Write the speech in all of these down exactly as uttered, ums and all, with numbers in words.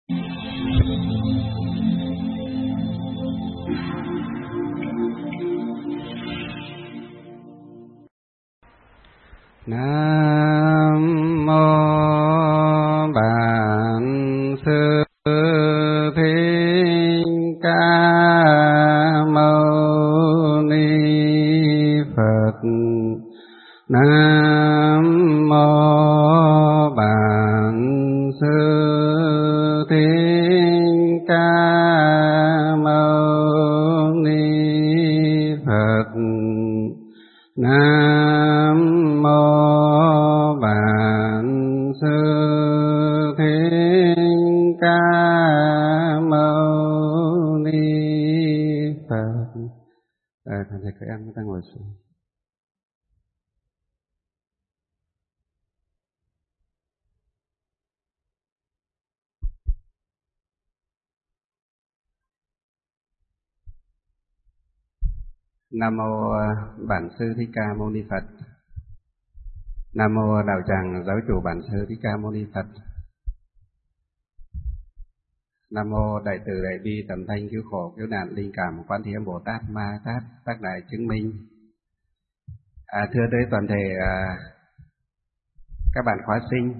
Nam mô Bản Sư Thích Ca Mâu Ni Phật. Nam mô Bản Sư Thích Ca Mâu Ni Phật. Nam mô Bản Sư Thích Ca Mâu Ni Phật. À, thầy các em chúng ta ngồi xuống. Nam mô Bản Sư Thích Ca Mâu Ni Phật. Nam mô Đạo Tràng Giáo Chủ Bản Sư Thích Ca Mâu Ni Phật. Nam mô Đại Từ Đại Bi Tầm Thanh Cứu Khổ Cứu Nạn Linh Cảm Quán Thế Âm Bồ Tát Ma Tát Tác Đại Chứng Minh. À, thưa tới toàn thể à, các bạn khóa sinh,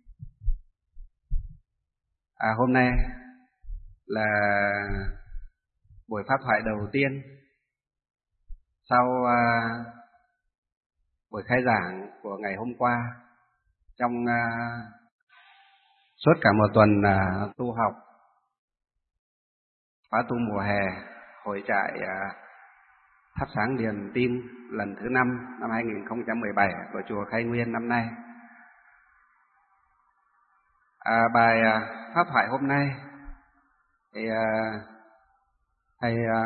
à, hôm nay là buổi pháp thoại đầu tiên sau à, buổi khai giảng của ngày hôm qua. Trong à, suốt cả một tuần à, tu học khóa tu mùa hè hội trại à, thắp sáng niềm tin lần thứ năm năm hai nghìn không trăm mười bảy của chùa Khai Nguyên năm nay. À, bài à, pháp thoại hôm nay thì à, thầy à,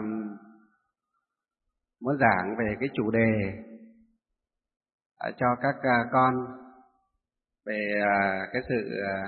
muốn giảng về cái chủ đề à, cho các à, con về à, cái sự à,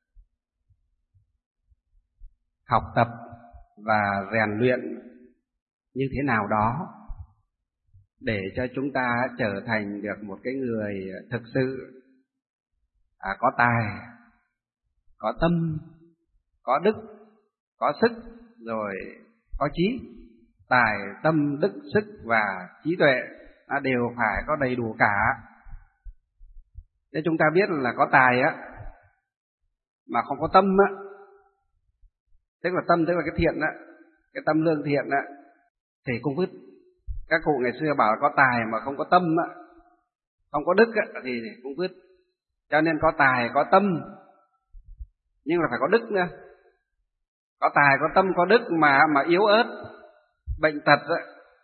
học tập và rèn luyện như thế nào đó để cho chúng ta trở thành được một cái người thực sự à, có tài, có tâm, có đức, có sức, rồi có trí. Tài, tâm, đức, sức và trí tuệ nó đều phải có đầy đủ cả. Nếu chúng ta biết là có tài á mà không có tâm á, tức là tâm tức là cái thiện á, cái tâm lương thiện á, thì cũng vứt. Các cụ ngày xưa bảo là có tài mà không có tâm á, không có đức á, thì cũng vứt. Cho nên có tài, có tâm, nhưng là phải có đức nữa. Có tài, có tâm, có đức mà mà yếu ớt, bệnh tật á,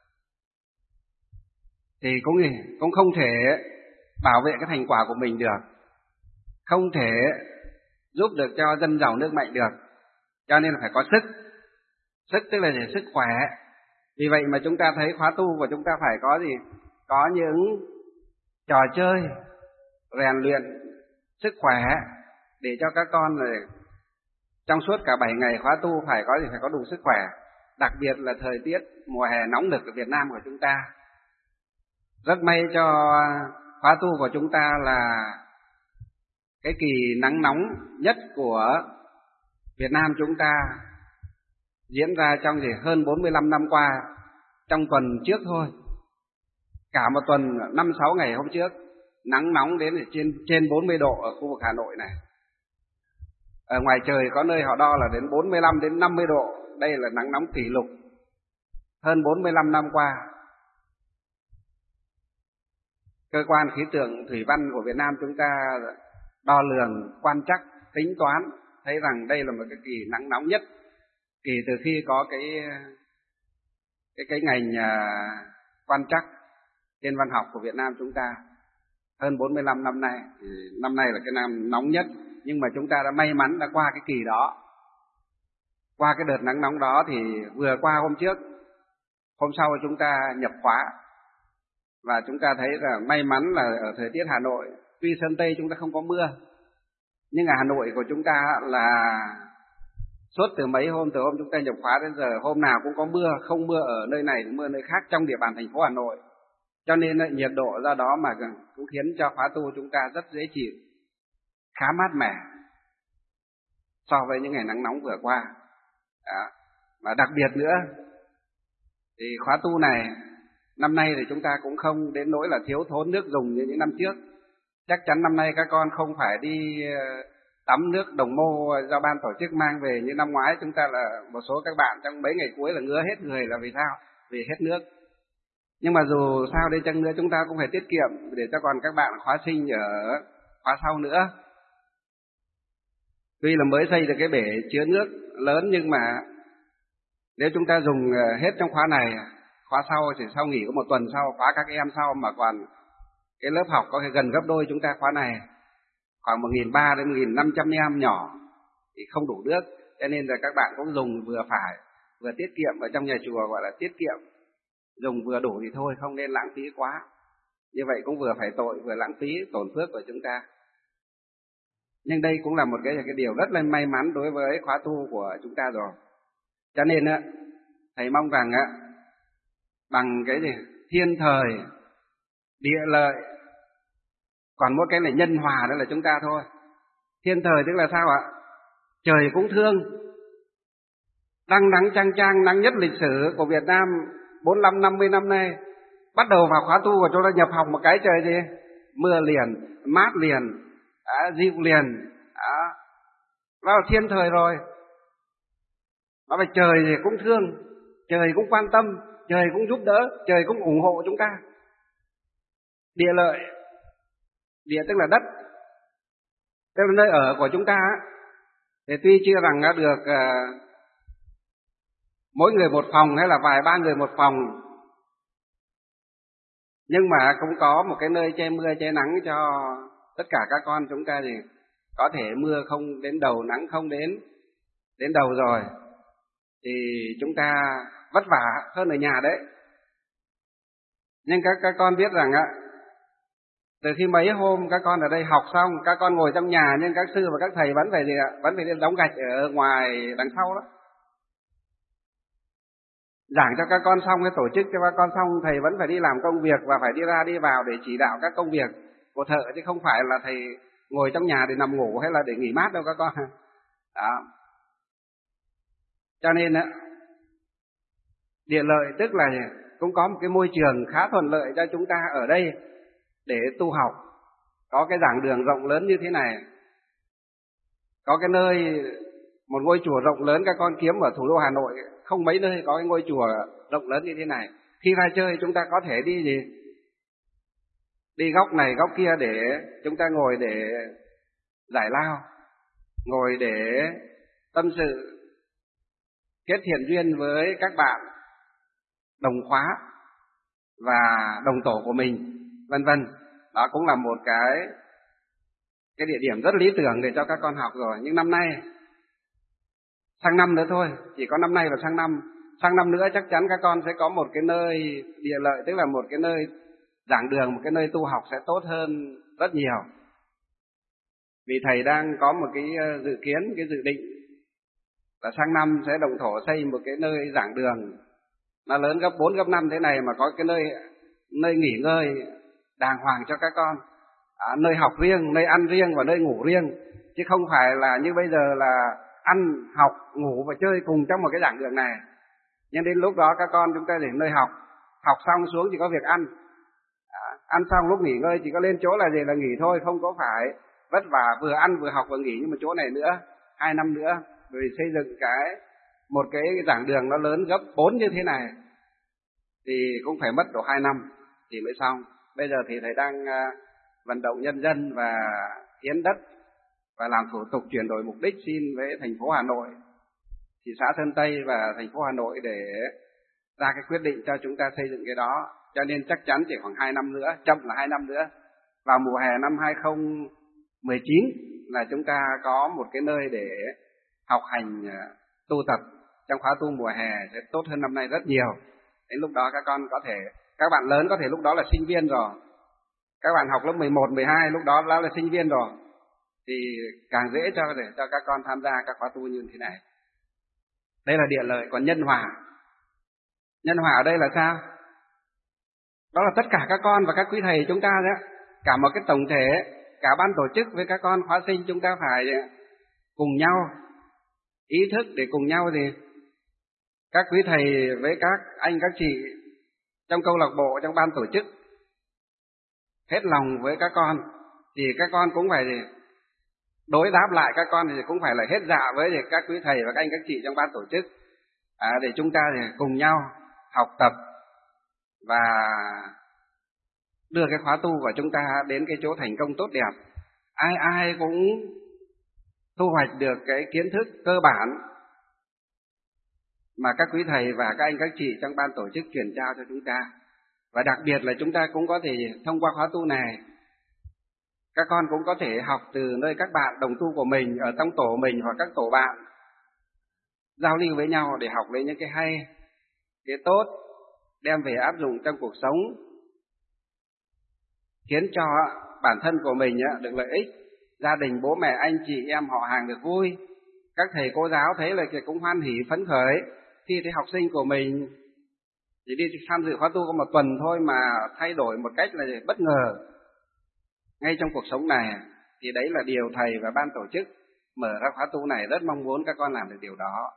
thì cũng cũng không thể bảo vệ cái thành quả của mình được, không thể giúp được cho dân giàu nước mạnh được. Cho nên là phải có sức. Sức tức là để sức khỏe. Vì vậy mà chúng ta thấy khóa tu của chúng ta phải có gì? Có những trò chơi rèn luyện sức khỏe để cho các con là trong suốt cả bảy ngày khóa tu phải có gì? Phải có đủ sức khỏe. Đặc biệt là thời tiết mùa hè nóng nực ở Việt Nam của chúng ta. Rất may cho khóa tu của chúng ta là cái kỳ nắng nóng nhất của Việt Nam chúng ta diễn ra trong gì hơn bốn mươi lăm năm qua. Trong tuần trước thôi, cả một tuần năm sáu ngày hôm trước, nắng nóng đến trên trên bốn mươi độ ở khu vực Hà Nội này. Ở ngoài trời có nơi họ đo là đến bốn mươi lăm đến năm mươi độ. Đây là nắng nóng kỷ lục hơn bốn mươi lăm năm qua. Cơ quan khí tượng thủy văn của Việt Nam chúng ta đo lường, quan trắc, tính toán thấy rằng đây là một cái kỳ nắng nóng nhất kỳ từ khi có cái cái cái ngành uh, quan trắc thiên văn học của Việt Nam chúng ta hơn bốn mươi lăm năm nay. Thì năm nay là cái năm nóng nhất, nhưng mà chúng ta đã may mắn đã qua cái kỳ đó. Qua cái đợt nắng nóng đó thì vừa qua hôm trước, hôm sau chúng ta nhập khóa. Và chúng ta thấy là may mắn là ở thời tiết Hà Nội, tuy Sơn Tây chúng ta không có mưa, nhưng ở Hà Nội của chúng ta là suốt từ mấy hôm, từ hôm chúng ta nhập khóa đến giờ, hôm nào cũng có mưa, không mưa ở nơi này, mưa nơi khác trong địa bàn thành phố Hà Nội. Cho nên nhiệt độ do đó mà cũng khiến cho khóa tu chúng ta rất dễ chịu, khá mát mẻ. so với những ngày nắng nóng vừa qua. Đó. Và đặc biệt nữa thì khóa tu này năm nay thì chúng ta cũng không đến nỗi là thiếu thốn nước dùng như những năm trước. Chắc chắn năm nay các con không phải đi tắm nước đồng mô do ban tổ chức mang về như năm ngoái. Chúng ta là một số các bạn trong mấy ngày cuối là ngứa hết người, là vì sao? Vì hết nước. Nhưng mà dù sao đi chăng nữa chúng ta cũng phải tiết kiệm để cho còn các bạn khóa sinh ở khóa sau nữa. Tuy là mới xây được cái bể chứa nước lớn, nhưng mà nếu chúng ta dùng hết trong khóa này, khóa sau chỉ sau nghỉ có một tuần sau, khóa các em sau mà còn cái lớp học có thể gần gấp đôi chúng ta khóa này, khoảng một nghìn ba trăm đến một nghìn năm trăm em nhỏ thì không đủ nước. Cho nên là các bạn cũng dùng vừa phải, vừa tiết kiệm. Ở trong nhà chùa gọi là tiết kiệm, dùng vừa đủ thì thôi, không nên lãng phí quá. Như vậy cũng vừa phải tội, vừa lãng phí tổn phước của chúng ta. Nhưng đây cũng là một cái, cái điều rất là may mắn đối với khóa tu của chúng ta rồi. Cho nên á, thầy mong rằng á, bằng cái gì thiên thời, địa lợi, còn mỗi cái là nhân hòa, đó là chúng ta thôi. Thiên thời tức là sao ạ? Trời cũng thương, đăng nắng chang chang, nắng nhất lịch sử của Việt Nam bốn mươi lăm năm mươi năm nay. Bắt đầu vào khóa tu của chúng ta nhập học một cái trời gì? Mưa liền, mát liền, à, dịu liền, à, đó là thiên thời rồi. Nó phải trời thì cũng thương, trời cũng quan tâm, trời cũng giúp đỡ, trời cũng ủng hộ chúng ta. Địa lợi, địa tức là đất, tức là nơi ở của chúng ta. Thì tuy chưa rằng đã được uh, mỗi người một phòng hay là vài ba người một phòng, nhưng mà cũng có một cái nơi che mưa che nắng cho tất cả các con chúng ta. Thì có thể mưa không đến đầu, nắng không đến đến đầu rồi thì chúng ta vất vả hơn ở nhà đấy. Nhưng các các con biết rằng á, từ khi mấy hôm các con ở đây học xong, các con ngồi trong nhà, nhưng các sư và các thầy vẫn phải gì ạ? Vẫn phải đi đóng gạch ở ngoài đằng sau đó. Giảng cho các con xong, cái tổ chức cho các con xong, thầy vẫn phải đi làm công việc và phải đi ra đi vào để chỉ đạo các công việc của thợ, chứ không phải là thầy ngồi trong nhà để nằm ngủ hay là để nghỉ mát đâu các con. Đó. Cho nên á, địa lợi tức là cũng có một cái môi trường khá thuận lợi cho chúng ta ở đây để tu học. Có cái giảng đường rộng lớn như thế này, có cái nơi, một ngôi chùa rộng lớn, các con kiếm ở thủ đô Hà Nội không mấy nơi có cái ngôi chùa rộng lớn như thế này. Khi ra chơi chúng ta có thể đi gì? Đi góc này góc kia để chúng ta ngồi để giải lao, ngồi để tâm sự, kết thiện duyên với các bạn đồng khóa và đồng tổ của mình, vân vân. Đó cũng là một cái cái địa điểm rất lý tưởng để cho các con học rồi. Nhưng năm nay, sang năm nữa thôi, chỉ có năm nay và sang năm, sang năm nữa chắc chắn các con sẽ có một cái nơi địa lợi, tức là một cái nơi giảng đường, một cái nơi tu học sẽ tốt hơn rất nhiều. Vì thầy đang có một cái dự kiến, cái dự định là sang năm sẽ động thổ xây một cái nơi giảng đường nó lớn gấp bốn gấp năm thế này, mà có cái nơi nơi nghỉ ngơi đàng hoàng cho các con, à, nơi học riêng, nơi ăn riêng và nơi ngủ riêng, chứ không phải là như bây giờ là ăn, học, ngủ và chơi cùng trong một cái giảng đường này. Nhưng đến lúc đó các con chúng ta đến nơi học, học xong xuống chỉ có việc ăn, à, ăn xong lúc nghỉ ngơi chỉ có lên chỗ là gì là nghỉ thôi, không có phải vất vả vừa ăn vừa học vừa nghỉ như một chỗ này nữa, hai năm nữa. Rồi xây dựng cái một cái giảng đường nó lớn gấp bốn như thế này thì cũng phải mất độ hai năm thì mới xong. Bây giờ thì thầy đang uh, vận động nhân dân và hiến đất và làm thủ tục chuyển đổi mục đích xin với thành phố Hà Nội, thị xã Sơn Tây và thành phố Hà Nội để ra cái quyết định cho chúng ta xây dựng cái đó. Cho nên chắc chắn chỉ khoảng hai năm nữa, chậm là hai năm nữa, vào mùa hè năm hai không một chín là chúng ta có một cái nơi để học hành tu tập trong khóa tu mùa hè sẽ tốt hơn năm nay rất nhiều. Đến lúc đó các con có thể, các bạn lớn có thể lúc đó là sinh viên rồi, các bạn học lớp mười một, mười hai lúc đó đã là sinh viên rồi, thì càng dễ cho để cho các con tham gia các khóa tu như thế này. Đây là địa lợi. Còn nhân hòa, nhân hòa ở đây là sao? Đó là tất cả các con và các quý thầy chúng ta đó, cả một cái tổng thể, cả ban tổ chức với các con khóa sinh chúng ta phải cùng nhau ý thức để cùng nhau thì các quý thầy với các anh các chị trong câu lạc bộ, trong ban tổ chức hết lòng với các con, thì các con cũng phải đối đáp lại các con, thì cũng phải là hết dạ với các quý thầy và các anh các chị trong ban tổ chức, à, để chúng ta thì cùng nhau học tập và đưa cái khóa tu của chúng ta đến cái chỗ thành công tốt đẹp. Ai ai cũng thu hoạch được cái kiến thức cơ bản mà các quý thầy và các anh các chị trong ban tổ chức truyền trao cho chúng ta. Và đặc biệt là chúng ta cũng có thể thông qua khóa tu này, các con cũng có thể học từ nơi các bạn đồng tu của mình ở trong tổ mình hoặc các tổ bạn, giao lưu với nhau để học lấy những cái hay, cái tốt, đem về áp dụng trong cuộc sống, khiến cho bản thân của mình được lợi ích, gia đình, bố mẹ, anh chị, em, họ hàng được vui. Các thầy cô giáo thấy là cũng hoan hỉ, phấn khởi khi thấy học sinh của mình chỉ đi tham dự khóa tu có một tuần thôi mà thay đổi một cách là bất ngờ ngay trong cuộc sống này. Thì đấy là điều thầy và ban tổ chức mở ra khóa tu này rất mong muốn các con làm được điều đó.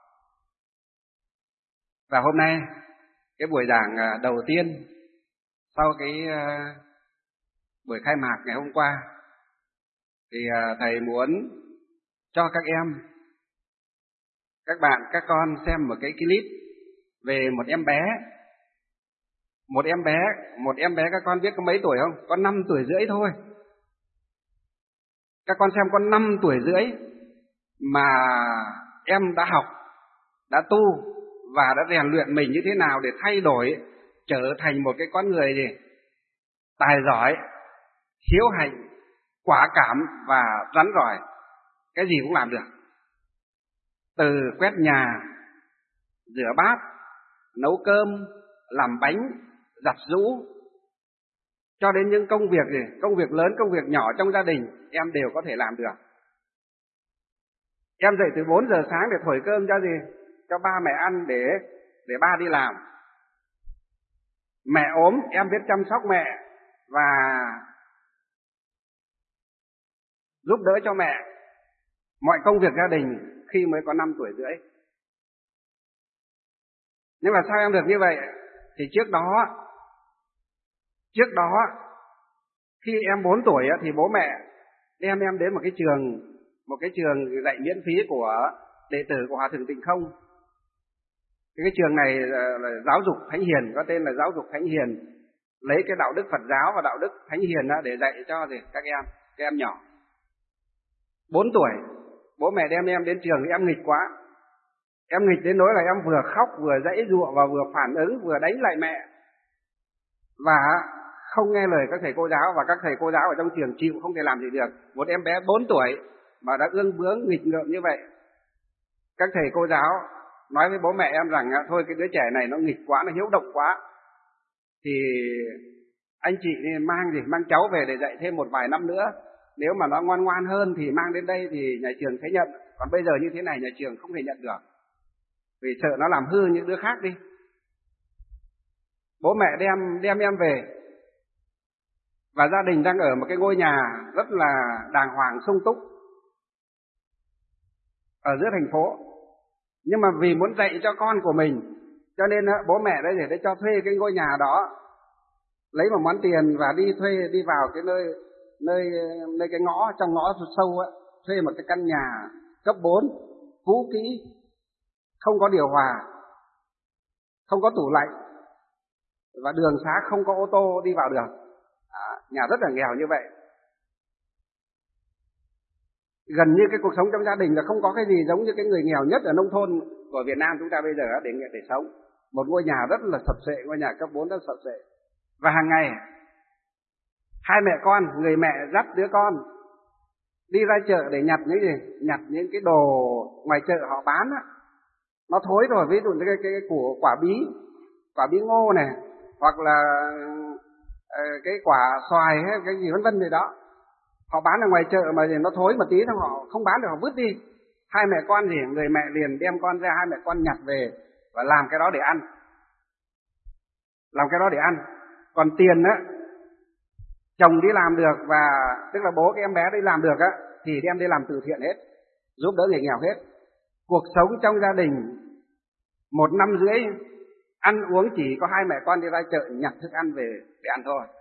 Và hôm nay cái buổi giảng đầu tiên sau cái buổi khai mạc ngày hôm qua thì thầy muốn cho các em, các bạn, các con xem một cái clip về một em bé. Một em bé, một em bé các con biết có mấy tuổi không? Có năm tuổi rưỡi thôi. Các con xem con năm tuổi rưỡi mà em đã học, đã tu và đã rèn luyện mình như thế nào để thay đổi, trở thành một cái con người gì? Tài giỏi, hiếu hạnh, quả cảm và rắn rỏi. Cái gì cũng làm được. Từ quét nhà, rửa bát, nấu cơm, làm bánh, giặt giũ, cho đến những công việc gì, công việc lớn, công việc nhỏ trong gia đình, em đều có thể làm được. Em dậy từ bốn giờ sáng để thổi cơm cho gì? Cho ba mẹ ăn để để ba đi làm. Mẹ ốm, em biết chăm sóc mẹ và giúp đỡ cho mẹ mọi công việc gia đình khi mới có năm tuổi rưỡi. Nhưng mà sao em được như vậy? Thì trước đó, trước đó khi em bốn tuổi thì bố mẹ đem em đến một cái trường, một cái trường dạy miễn phí của đệ tử của Hòa Thượng Tịnh Không. Cái trường này là giáo dục Thánh Hiền, có tên là giáo dục Thánh Hiền, lấy cái đạo đức Phật giáo và đạo đức Thánh Hiền để dạy cho các em, các em nhỏ. Bốn tuổi, bố mẹ đem em đến trường thì em nghịch quá. Em nghịch đến nỗi là em vừa khóc, vừa giãy giụa và vừa phản ứng, vừa đánh lại mẹ. Và không nghe lời các thầy cô giáo, và các thầy cô giáo ở trong trường chịu không thể làm gì được. Một em bé bốn tuổi mà đã ương bướng nghịch ngợm như vậy. Các thầy cô giáo nói với bố mẹ em rằng thôi cái đứa trẻ này nó nghịch quá, nó hiếu động quá, thì anh chị mang gì mang cháu về để dạy thêm một vài năm nữa. Nếu mà nó ngoan ngoan hơn thì mang đến đây thì nhà trường sẽ nhận. Còn bây giờ như thế này nhà trường không thể nhận được, vì sợ nó làm hư những đứa khác đi. Bố mẹ đem đem em về, và gia đình đang ở một cái ngôi nhà rất là đàng hoàng sung túc ở giữa thành phố. Nhưng mà vì muốn dạy cho con của mình, cho nên bố mẹ đấy để cho thuê cái ngôi nhà đó, lấy một món tiền và đi thuê, đi vào cái nơi nơi nơi cái ngõ, trong ngõ sâu ấy, thuê một cái căn nhà cấp bốn, cũ kỹ, không có điều hòa, không có tủ lạnh, và đường xá không có ô tô đi vào được. À, nhà rất là nghèo như vậy. Gần như cái cuộc sống trong gia đình là không có cái gì giống như cái người nghèo nhất ở nông thôn của Việt Nam chúng ta bây giờ để để sống. Một ngôi nhà rất là sập xệ, ngôi nhà cấp bốn rất sập xệ. Và hàng ngày hai mẹ con, người mẹ dắt đứa con đi ra chợ để nhặt những gì? Nhặt những cái đồ ngoài chợ họ bán á. Nó thối rồi, ví dụ như cái, cái, cái củ quả bí, quả bí ngô này, hoặc là uh, cái quả xoài hay cái gì vân vân gì đó. Họ bán ở ngoài chợ mà nó thối một tí xong họ không bán được, họ vứt đi. Hai mẹ con thì người mẹ liền đem con ra, hai mẹ con nhặt về và làm cái đó để ăn. Làm cái đó để ăn. Còn tiền á, chồng đi làm được, và tức là bố cái em bé đi làm được á, thì đem đi làm từ thiện hết, giúp đỡ người nghèo hết. cuộc sống trong gia đình một năm rưỡi ăn uống chỉ có hai mẹ con đi ra chợ nhặt thức ăn về để ăn thôi.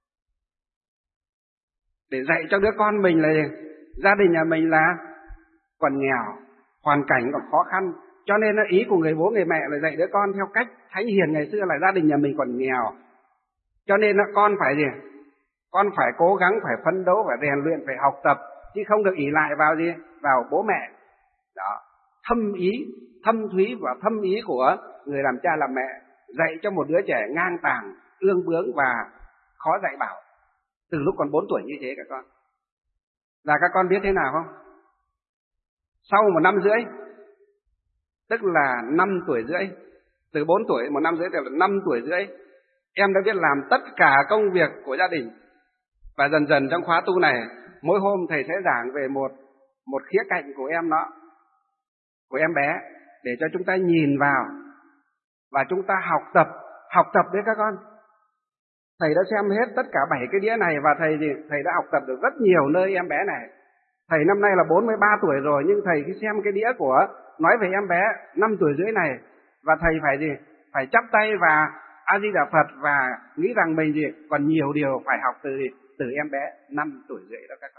Để dạy cho đứa con mình là gia đình nhà mình là còn nghèo, hoàn cảnh còn khó khăn. Cho nên ý của người bố người mẹ là dạy đứa con theo cách thánh hiền ngày xưa là gia đình nhà mình còn nghèo. Cho nên con phải gì? Con phải cố gắng, phải phấn đấu, phải rèn luyện, phải học tập, chứ không được ỷ lại vào gì? Vào bố mẹ. Đó, thâm ý, thâm thúy và thâm ý của người làm cha làm mẹ dạy cho một đứa trẻ ngang tàng, ương bướng và khó dạy bảo từ lúc còn bốn tuổi như thế các con. Là các con biết thế nào không? Sau một năm rưỡi, tức là năm tuổi rưỡi, từ bốn tuổi một năm rưỡi tức là năm tuổi rưỡi, em đã biết làm tất cả công việc của gia đình. Và dần dần trong khóa tu này, mỗi hôm thầy sẽ giảng về một một khía cạnh của em nó, của em bé, để cho chúng ta nhìn vào và chúng ta học tập, học tập đấy các con. Thầy đã xem hết tất cả bảy cái đĩa này và thầy gì? Thầy đã học tập được rất nhiều nơi em bé này. Thầy năm nay là bốn mươi ba tuổi rồi, nhưng thầy khi xem cái đĩa của nói về em bé năm tuổi rưỡi này, và thầy phải gì? Phải chắp tay và A Di Đà Phật và nghĩ rằng mình gì? Còn nhiều điều phải học từ gì? Từ em bé năm tuổi rưỡi đó các con.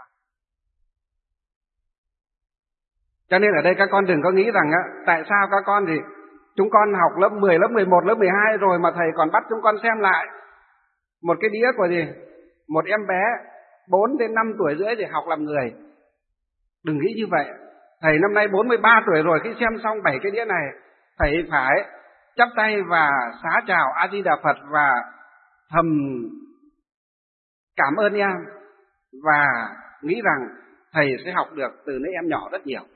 Cho nên ở đây các con đừng có nghĩ rằng á, tại sao các con thì chúng con học lớp mười, lớp mười một, lớp mười hai rồi mà thầy còn bắt chúng con xem lại một cái đĩa của gì? Một em bé bốn đến năm tuổi rưỡi để học làm người. Đừng nghĩ như vậy. Thầy năm nay bốn mươi ba tuổi rồi, khi xem xong bảy cái đĩa này, thầy phải chắp tay và xá chào A Di Đà Phật và thầm cảm ơn em và nghĩ rằng thầy sẽ học được từ nơi em nhỏ rất nhiều.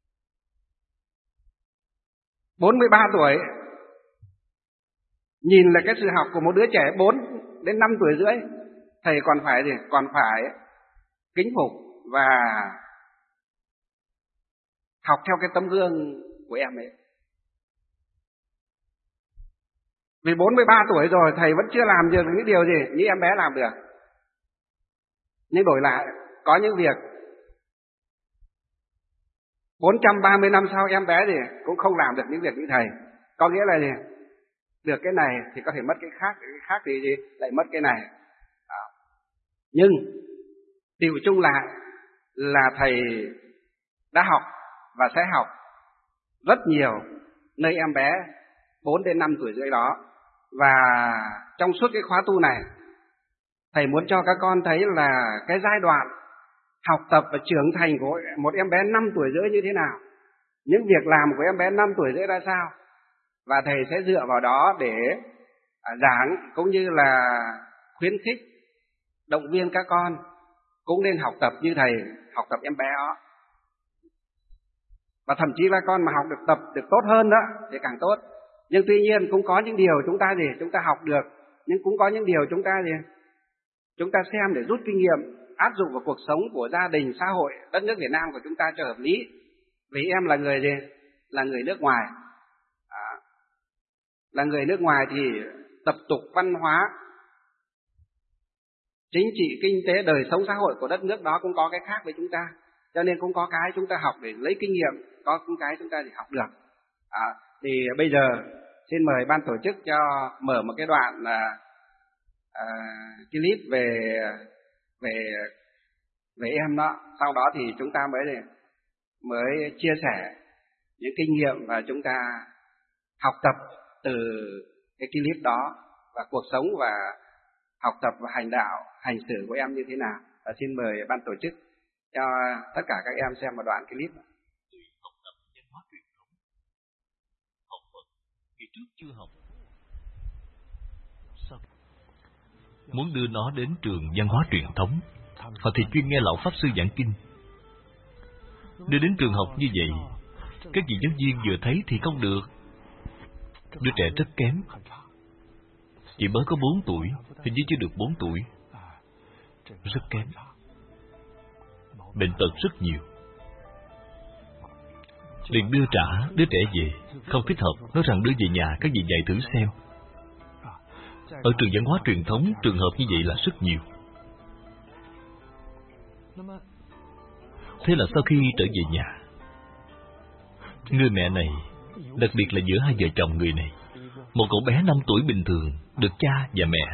bốn mươi ba tuổi, nhìn là cái sự học của một đứa trẻ bốn đến năm tuổi rưỡi, thầy còn phải gì? Còn phải kính phục và học theo cái tấm gương của em ấy. Vì bốn mươi ba tuổi rồi, thầy vẫn chưa làm được những điều gì như em bé làm được. Nhưng đổi lại, có những việc bốn trăm ba mươi năm sau em bé thì cũng không làm được những việc như thầy. Có nghĩa là gì? Được cái này thì có thể mất cái khác, cái khác thì gì? Lại mất cái này. Đó. Nhưng tựu chung lại là thầy đã học và sẽ học rất nhiều nơi em bé bốn đến năm tuổi rưỡi đó. Và trong suốt cái khóa tu này, thầy muốn cho các con thấy là cái giai đoạn học tập và trưởng thành của một em bé năm tuổi rưỡi như thế nào, những việc làm của em bé năm tuổi rưỡi ra sao. Và thầy sẽ dựa vào đó để giảng cũng như là khuyến khích, động viên các con cũng nên học tập như thầy học tập em bé đó. Và thậm chí là con mà học được tập được tốt hơn đó thì càng tốt. Nhưng tuy nhiên cũng có những điều chúng ta gì chúng ta học được, nhưng cũng có những điều chúng ta gì chúng ta xem để rút kinh nghiệm áp dụng vào cuộc sống của gia đình, xã hội, đất nước Việt Nam của chúng ta cho hợp lý. Vì em là người gì? Là người nước ngoài. À, là người nước ngoài thì tập tục văn hóa, chính trị, kinh tế, đời sống xã hội của đất nước đó cũng có cái khác với chúng ta. Cho nên cũng có cái chúng ta học để lấy kinh nghiệm, có cũng cái chúng ta thì học được. À, thì bây giờ xin mời ban tổ chức cho mở một cái đoạn là à, clip về về về em đó. Sau đó thì chúng ta mới mới chia sẻ những kinh nghiệm và chúng ta học tập từ cái clip đó và cuộc sống và học tập và hành đạo, hành xử của em như thế nào. Và xin mời ban tổ chức cho tất cả các em xem một đoạn clip. Học tập văn hóa truyền thống, học Phật ngày trước chưa học, sao muốn đưa nó đến trường văn hóa truyền thống, họ thì chuyên nghe lão pháp sư giảng kinh. Đưa đến trường học như vậy, các vị giáo viên vừa thấy thì không được. Đứa trẻ rất kém, chỉ mới có bốn tuổi, hình như chưa được bốn tuổi, rất kém, bệnh tật rất nhiều. Liền đưa trả đứa trẻ về, không thích hợp, nói rằng đưa về nhà các vị dạy thử xem. Ở trường văn hóa truyền thống, trường hợp như vậy là rất nhiều. Thế là sau khi trở về nhà, Người mẹ này, đặc biệt là giữa hai vợ chồng người này, một cậu bé năm tuổi bình thường được cha và mẹ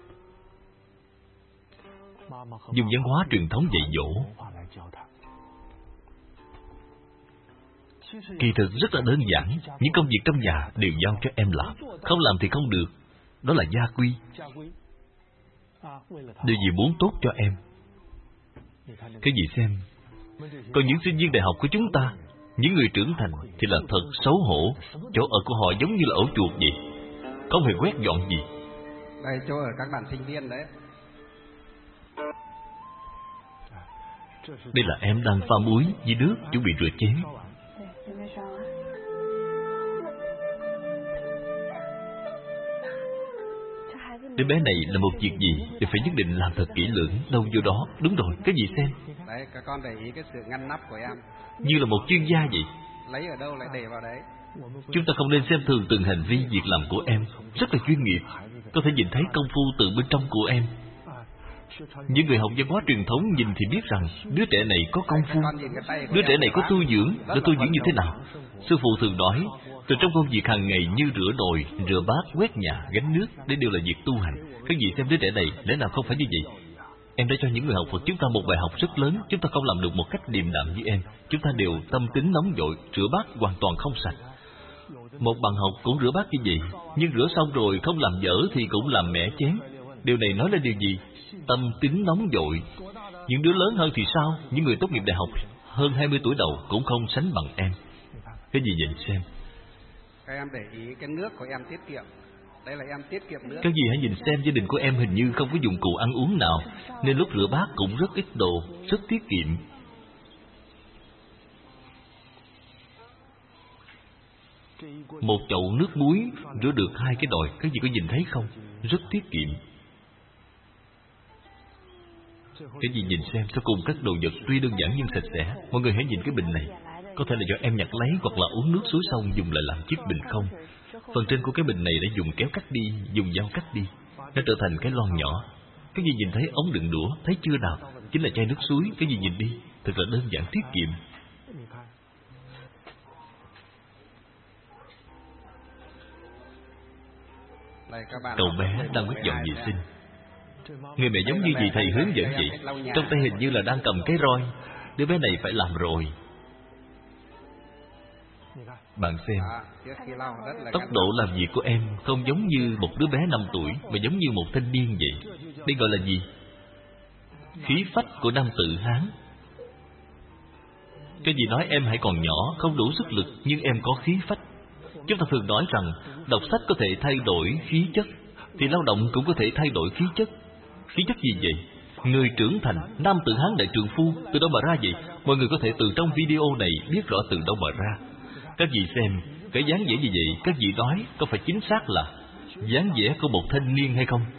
dùng văn hóa truyền thống dạy dỗ. Kỳ thực rất là đơn giản. Những công việc trong nhà đều giao cho em làm, không làm thì không được. Đó là gia quy. Điều gì muốn tốt cho em. Cái gì xem, còn những sinh viên đại học của chúng ta, những người trưởng thành thì là thật xấu hổ. Chỗ ở của họ giống như là ổ chuột vậy, không hề quét dọn gì. Đây chỗ ở các bạn sinh viên đấy. Đây là em đang pha muối với nước chuẩn bị rửa chén. Đứa bé này là một việc gì thì phải nhất định làm thật kỹ lưỡng. Đâu vô đó. Đúng rồi, cái gì xem. Đấy, các con để ý cái sự ngăn nắp của em. Như là một chuyên gia vậy. Lấy ở đâu lại để vào đấy. Chúng ta không nên xem thường từng hành vi, việc làm của em. Rất là chuyên nghiệp. Có thể nhìn thấy công phu từ bên trong của em. Những người học văn hóa truyền thống nhìn thì biết rằng đứa trẻ này có công phu. Đứa trẻ này có tu dưỡng. Đã tu dưỡng như thế nào? Sư phụ thường nói, từ trong công việc hàng ngày như rửa nồi, rửa bát, quét nhà, gánh nước, đây đều là việc tu hành. Các vị xem đứa trẻ này, lẽ nào không phải như vậy? Em đã cho những người học Phật chúng ta một bài học rất lớn. Chúng ta không làm được một cách điềm đạm như em. Chúng ta đều tâm tính nóng vội, rửa bát hoàn toàn không sạch. Một bạn học cũng rửa bát như vậy, nhưng rửa xong rồi không làm dở thì cũng làm mẻ chén. Điều này nói lên điều gì? Tâm tính nóng vội. Những đứa lớn hơn thì sao? Những người tốt nghiệp đại học hơn hai mươi tuổi đầu cũng không sánh bằng em. Cái gì vậy xem? Các em để ý cái nước của em tiết kiệm. Đây là em tiết kiệm nước. Các gì hãy nhìn xem, gia đình của em hình như không có dụng cụ ăn uống nào, nên lúc rửa bát cũng rất ít đồ, rất tiết kiệm. Một chậu nước muối rửa được hai cái nồi. Các gì có nhìn thấy không? Rất tiết kiệm. Cái gì nhìn xem, sau cùng các đồ vật tuy đơn giản nhưng sạch sẽ. Mọi người hãy nhìn cái bình này. Có thể là do em nhặt lấy hoặc là uống nước suối xong dùng lại làm chiếc bình không. Phần trên của cái bình này đã dùng kéo cắt đi, dùng dao cắt đi, nó trở thành cái lon nhỏ. Cái gì nhìn thấy ống đựng đũa, thấy chưa nào? Chính là chai nước suối. Cái gì nhìn đi, thật là đơn giản tiết kiệm. Cậu bé đang quét dọn vệ sinh. Người mẹ giống như gì thầy hướng dẫn vậy. Trong tay hình như là đang cầm cái roi. Đứa bé này phải làm rồi. Bạn xem, tốc độ làm việc của em không giống như một đứa bé năm tuổi, mà giống như một thanh niên vậy. Đây gọi là gì? Khí phách của nam tử Hán. Cái gì nói em hãy còn nhỏ, không đủ sức lực, nhưng em có khí phách. Chúng ta thường nói rằng đọc sách có thể thay đổi khí chất, thì lao động cũng có thể thay đổi khí chất. Khí chất gì vậy? Người trưởng thành, nam tử Hán đại trượng phu, từ đâu mà ra vậy? Mọi người có thể từ trong video này biết rõ từ đâu mà ra. Các vị xem, cái dáng vẻ như vậy, các vị nói có phải chính xác là dáng vẻ của một thanh niên hay không?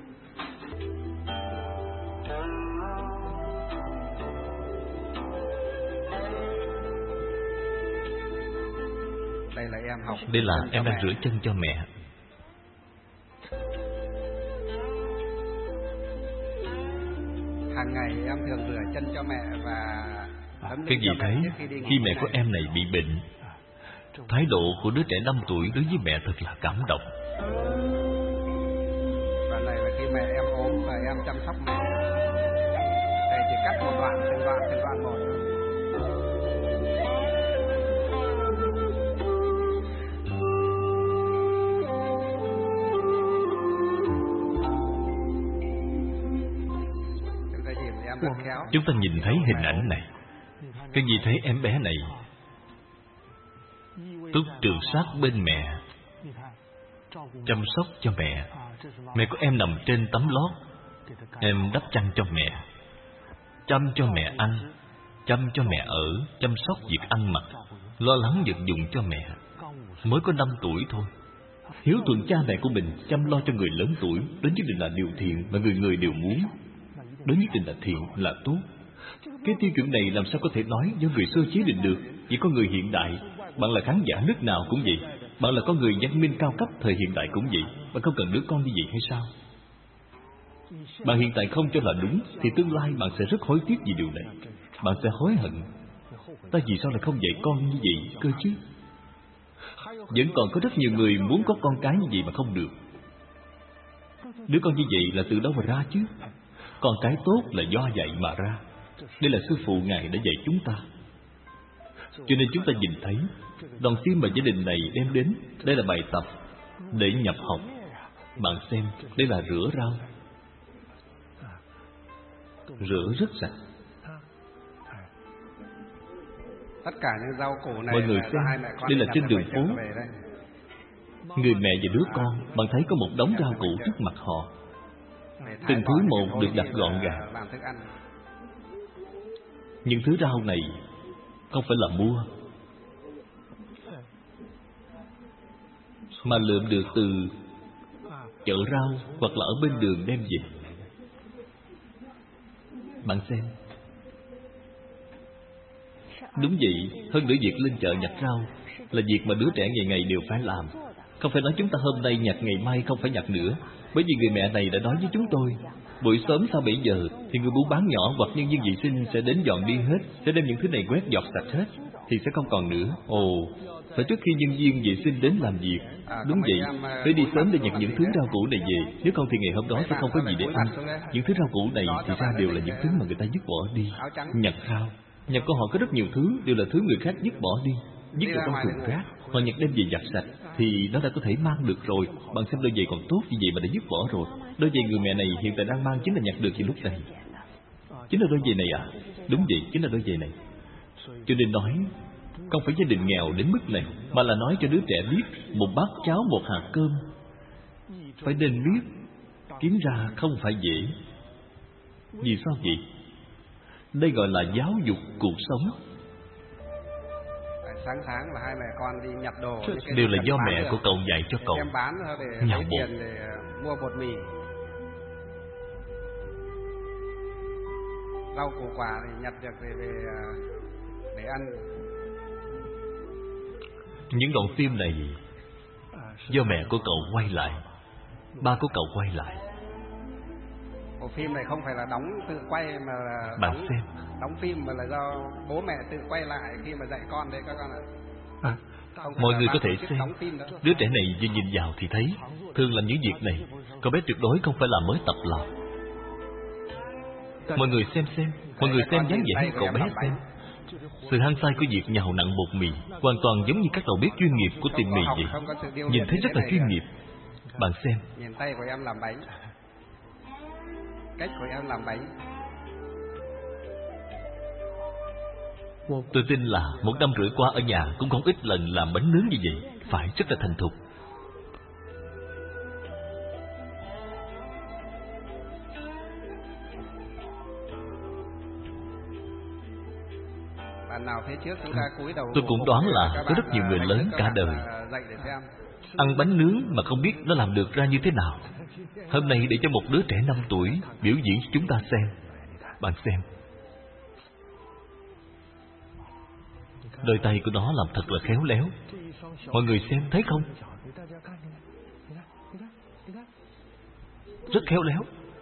Đây là em học. Đây là em đang rửa chân cho mẹ. Hàng ngày em thường rửa chân cho mẹ và ấm Cái gì thấy khi mẹ của em này bị bệnh, thái độ của đứa trẻ năm tuổi đối với mẹ thật là cảm động. Và này là khi mẹ em ốm và em chăm sóc mẹ. Thầy chỉ cắt một đoạn, từng đoạn, từng đoạn một. Chúng ta nhìn thấy hình ảnh này. Cái gì thấy em bé này túc trường sát bên mẹ, chăm sóc cho mẹ. Mẹ của em nằm trên tấm lót, em đắp chăn cho mẹ, chăm cho mẹ ăn, chăm cho mẹ ở, chăm sóc việc ăn mặc, lo lắng vật dụng cho mẹ. Mới có năm tuổi thôi. Hiếu thuận cha mẹ của mình, chăm lo cho người lớn tuổi, đó nhất định là điều thiện mà người người đều muốn. Đó nhất định là thiện, là tốt. Cái tiêu chuẩn này làm sao có thể nói do người sơ chế định được? Chỉ có người hiện đại. Bạn là khán giả nước nào cũng vậy. Bạn là con người văn minh cao cấp thời hiện đại cũng vậy. Bạn không cần đứa con như vậy hay sao? Bạn hiện tại không cho là đúng, thì tương lai bạn sẽ rất hối tiếc vì điều này. Bạn sẽ hối hận. Ta vì sao lại không dạy con như vậy cơ chứ? Vẫn còn có rất nhiều người muốn có con cái như vậy mà không được. Đứa con như vậy là từ đâu mà ra chứ? Con cái tốt là do dạy mà ra. Đây là sư phụ Ngài đã dạy chúng ta. Cho nên chúng ta nhìn thấy đoàn phim mà gia đình này đem đến, đây là bài tập để nhập học. Bạn xem, đây là rửa rau, rửa rất sạch. Tất cả những rau củ này mọi người là xem, hai mẹ con đây là nhặt trên được đường trở phố. về đây. Người mẹ và đứa con, bạn thấy có một đống rau củ trước mặt họ. Để thái Từng bỏ thứ những một cái được vôi đặt đi gọn và gàng. làm thức ăn. Những thứ rau này không phải là mua, mà lượm được từ chợ rau hoặc là ở bên đường đem về. Bạn xem. Đúng vậy, hơn nữa việc lên chợ nhặt rau là việc mà đứa trẻ ngày ngày đều phải làm. Không phải nói chúng ta hôm nay nhặt ngày mai không phải nhặt nữa. Bởi vì người mẹ này đã nói với chúng tôi, buổi sớm sau bảy giờ thì người buôn bán nhỏ hoặc nhân viên vệ sinh sẽ đến dọn đi hết, sẽ đem những thứ này quét dọn sạch hết, thì sẽ không còn nữa. Ồ, phải trước khi nhân viên vệ sinh đến làm việc. Đúng vậy, phải đi sớm để nhặt những thứ rau củ này về. Nếu không thì ngày hôm đó sẽ không có gì để ăn. Những thứ rau củ này thì ra đều là những thứ mà người ta dứt bỏ đi. Nhặt rau, nhặt của họ có rất nhiều thứ, đều là thứ người khác dứt bỏ đi, dứt vào trong thùng rác. Họ nhặt đem về giặt sạch thì nó đã có thể mang được rồi. Bạn xem đôi giày còn tốt như vậy mà đã dứt bỏ rồi. Đôi giày người mẹ này hiện tại đang mang chính là nhặt được vào lúc này. Chính là đôi giày này à? Đúng vậy, chính là đôi giày này. Cho nên nói không phải gia đình nghèo đến mức này, mà là nói cho đứa trẻ biết một bát cháo, một hạt cơm phải nên biết kiếm ra không phải dễ. Vì sao vậy? Đây gọi là giáo dục cuộc sống. Sáng sáng là hai mẹ con đi nhặt đồ, đều là do mẹ của cậu dạy cho cậu. đem bán để nhào lấy bột. tiền để mua bột mì. Rau củ quả thì nhặt được về, về để ăn. Những đoạn phim này do mẹ của cậu quay lại, ba của cậu quay lại. Bộ phim này không phải là đóng tự quay mà là Bạn đóng, xem, đóng phim mà là do bố mẹ tự quay lại khi mà dạy con đấy các con ạ. à, mọi người có thể xem. Đứa trẻ này vừa nhìn vào thì thấy thường làm những việc này. Cậu bé tuyệt đối không phải là mới tập làm. Mọi người xem xem, mọi người xem dáng vẻ của cậu bé xem. Sự hăng say của việc nhào nặn bột mì hoàn toàn giống như các đầu bếp chuyên nghiệp của tiệm mì vậy. Nhìn thấy rất là chuyên nghiệp. Bạn xem, nhìn tay của em làm bánh, cách của em làm bánh. tôi tin là một năm rưỡi qua ở nhà cũng không ít lần làm bánh nướng như vậy. Phải rất là thành thục. Bạn nào phía trước chúng ta cúi đầu. Tôi cũng đoán là có rất nhiều người lớn cả đời ăn bánh nướng mà không biết nó làm được ra như thế nào. Hôm nay để cho một đứa trẻ năm tuổi biểu diễn cho chúng ta xem. Bạn xem, đôi tay của nó làm thật là khéo léo. Mọi người xem thấy không? Rất khéo léo.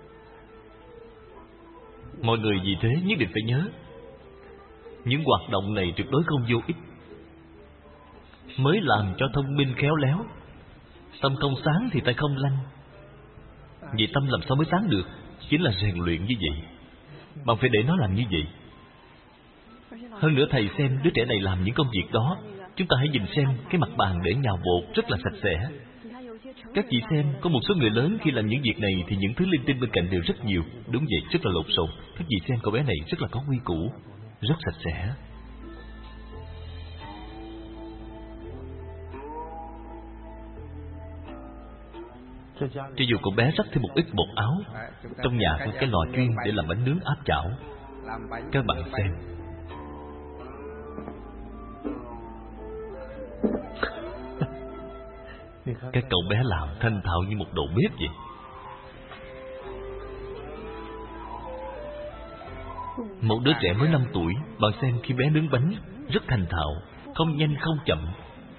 Mọi người vì thế nhất định phải nhớ, những hoạt động này tuyệt đối không vô ích. Mới làm cho thông minh khéo léo. Tâm không sáng thì tay không lanh. Vì tâm làm sao mới sáng được? Chính là rèn luyện như vậy. Bạn phải để nó làm như vậy. Hơn nữa thầy xem đứa trẻ này làm những công việc đó. Chúng ta hãy nhìn xem cái mặt bàn để nhào bột rất là sạch sẽ. Các chị xem, có một số người lớn khi làm những việc này thì những thứ linh tinh bên cạnh đều rất nhiều. Đúng vậy, rất là lộn xộn. Các chị xem cậu bé này rất là có quy củ, rất sạch sẽ. Cho dù cậu bé rắc thêm một ít bột áo, trong nhà có cái lò chuyên để làm bánh nướng áp chảo. Các bạn xem, cái cậu bé làm thanh thạo như một đầu bếp vậy. Một đứa trẻ mới năm tuổi, bạn xem khi bé nướng bánh rất thành thạo, không nhanh không chậm.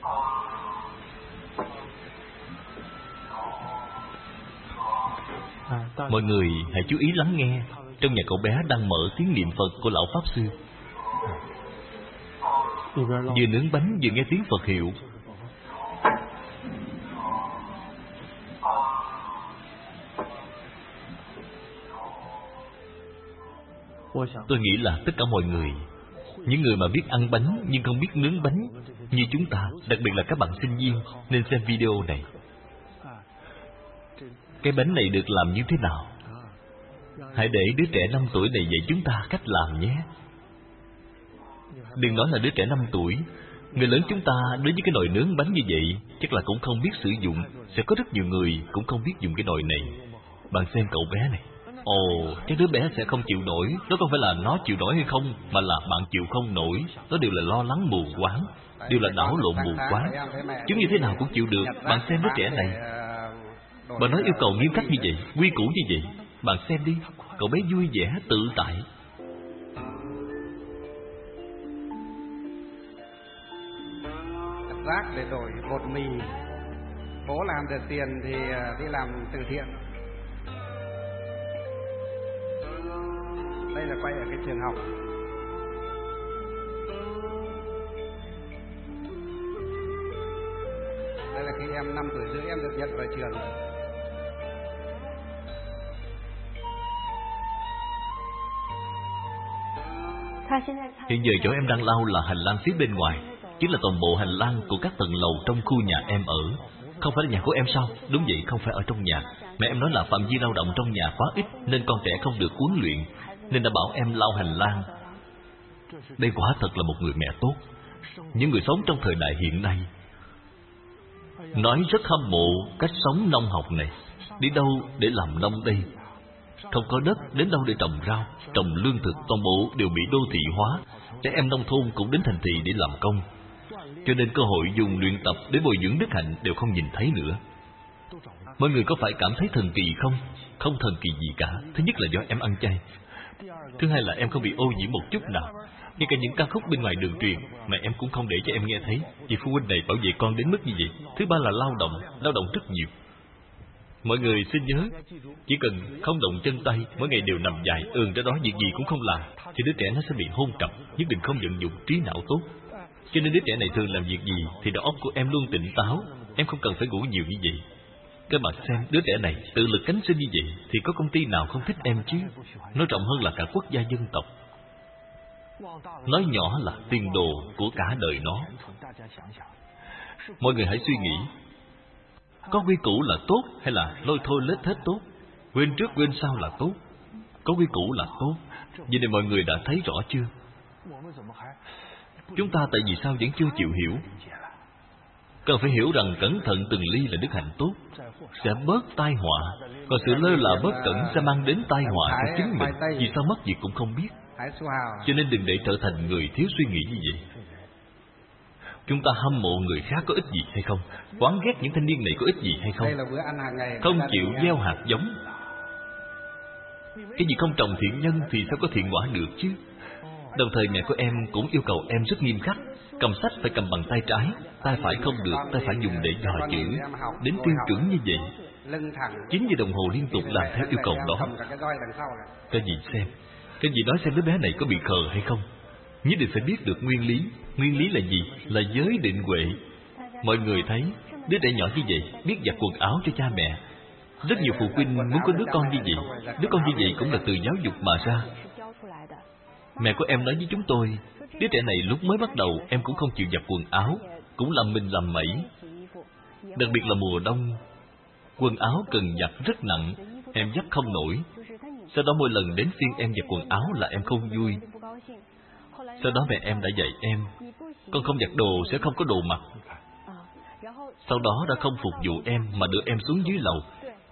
Mọi người hãy chú ý lắng nghe. Trong nhà cậu bé đang mở tiếng niệm Phật của lão Pháp Sư. Vừa nướng bánh vừa nghe tiếng Phật hiệu. Tôi nghĩ là tất cả mọi người, những người mà biết ăn bánh nhưng không biết nướng bánh như chúng ta, đặc biệt là các bạn sinh viên, nên xem video này. Cái bánh này được làm như thế nào? Hãy để đứa trẻ năm tuổi này dạy chúng ta cách làm nhé. Đừng nói là đứa trẻ năm tuổi, người lớn chúng ta đối với cái nồi nướng bánh như vậy chắc là cũng không biết sử dụng. Sẽ có rất nhiều người cũng không biết dùng cái nồi này. Bạn xem cậu bé này. Ồ, cái đứa bé sẽ không chịu nổi. Đó không phải là nó chịu nổi hay không, mà là bạn chịu không nổi. Đó đều là lo lắng mù quáng, đều là đảo lộn mù quáng. Chứ như thế nào cũng chịu được. Bạn xem đứa trẻ này, bạn nói yêu cầu nghiêm khắc như vậy, quy củ như vậy. Bạn xem đi, cậu bé vui vẻ, tự tại. Nhặt rác để đổi bột mì. Bố làm được tiền thì đi làm từ thiện. Đây là quay ở cái trường học. Đây là khi em năm tuổi rưỡi em được nhận vào trường. Hiện giờ chỗ em đang lau là hành lang phía bên ngoài, chính là toàn bộ hành lang của các tầng lầu trong khu nhà em ở. Không phải là nhà của em sao? Đúng vậy, không phải ở trong nhà. Mẹ em nói là phạm vi lao động trong nhà quá ít nên con trẻ không được huấn luyện, nên đã bảo em lau hành lang. Đây quả thật là một người mẹ tốt. Những người sống trong thời đại hiện nay nói rất hâm mộ cách sống nông học này. Đi đâu để làm nông đây? Không có đất, đến đâu để trồng rau, trồng lương thực, toàn bộ đều bị đô thị hóa. Trẻ em nông thôn cũng đến thành thị để làm công, cho nên cơ hội dùng luyện tập để bồi dưỡng đức hạnh đều không nhìn thấy nữa. Mọi người có phải cảm thấy thần kỳ không? Không thần kỳ gì cả. Thứ nhất là do em ăn chay. Thứ hai là em không bị ô nhiễm một chút nào. Ngay cả những ca khúc bên ngoài đường truyền mà em cũng không để cho em nghe thấy, vì phụ huynh này bảo vệ con đến mức như vậy. Thứ ba là lao động, lao động rất nhiều. Mọi người xin nhớ, chỉ cần không động chân tay, mỗi ngày đều nằm dài ườn ra đó, việc gì cũng không làm, thì đứa trẻ nó sẽ bị hôn trầm, nhất định không vận dụng trí não tốt. Cho nên đứa trẻ này thường làm việc gì thì đầu óc của em luôn tỉnh táo. Em không cần phải ngủ nhiều như vậy. Các bạn xem, đứa trẻ này tự lực cánh sinh như vậy thì có công ty nào không thích em chứ? Nói rộng hơn là cả quốc gia dân tộc. Nói nhỏ là tiền đồ của cả đời nó. Mọi người hãy suy nghĩ, có quy củ là tốt hay là lôi thôi lết hết tốt? Quên trước quên sau là tốt. Có quy củ là tốt. Vậy nên mọi người đã thấy rõ chưa? Chúng ta tại vì sao vẫn chưa chịu hiểu? Cần phải hiểu rằng cẩn thận từng ly là đức hạnh tốt, sẽ bớt tai họa. Còn sự lơ là bất cẩn sẽ mang đến tai họa cho chính mình. Vì sao mất việc cũng không biết. Cho nên đừng để trở thành người thiếu suy nghĩ như vậy. Chúng ta hâm mộ người khác có ích gì hay không? Oán ghét những thanh niên này có ích gì hay không? Không chịu gieo hạt giống. Cái gì không trồng thiện nhân thì sao có thiện quả được chứ? Đồng thời mẹ của em cũng yêu cầu em rất nghiêm khắc. Cầm sách phải cầm bằng tay trái, tay phải không được, tay phải dùng để dò chữ. Đến tiêu chuẩn như vậy, chín giờ đồng hồ liên tục làm theo yêu cầu đó. Cái gì xem? Cái gì nói xem đứa bé này có bị khờ hay không? Nhất định phải biết được nguyên lý. Nguyên lý là gì? Là giới định huệ. Mọi người thấy đứa trẻ nhỏ như vậy biết giặt quần áo cho cha mẹ. Rất nhiều phụ huynh muốn có đứa con như vậy. Đứa con như vậy cũng là từ giáo dục mà ra. Mẹ của em nói với chúng tôi, đứa trẻ này lúc mới bắt đầu em cũng không chịu giặt quần áo, cũng làm mình làm mẩy. Đặc biệt là mùa đông, quần áo cần giặt rất nặng, em giặt không nổi. Sau đó mỗi lần đến phiên em giặt quần áo là em không vui. Sau đó mẹ em đã dạy em, con không giặt đồ sẽ không có đồ mặc. Sau đó đã không phục vụ em mà đưa em xuống dưới lầu,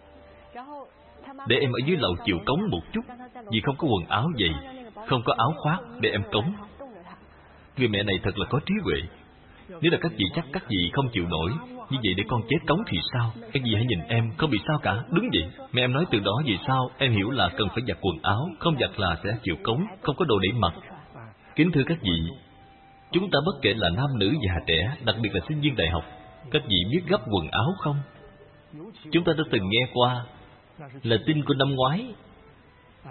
để em ở dưới lầu chịu cống một chút, vì không có quần áo vậy, không có áo khoác để em cống. Người mẹ này thật là có trí huệ. Nếu là các vị chắc các vị không chịu nổi, như vậy để con chết cống thì sao? Các vị hãy nhìn em, không bị sao cả. Đúng vậy. Mẹ em nói từ đó về sau em hiểu là cần phải giặt quần áo, không giặt là sẽ chịu cống, không có đồ để mặc. Kính thưa các vị, chúng ta bất kể là nam nữ già trẻ, đặc biệt là sinh viên đại học, các vị biết gấp quần áo không? Chúng ta đã từng nghe qua là tin của năm ngoái.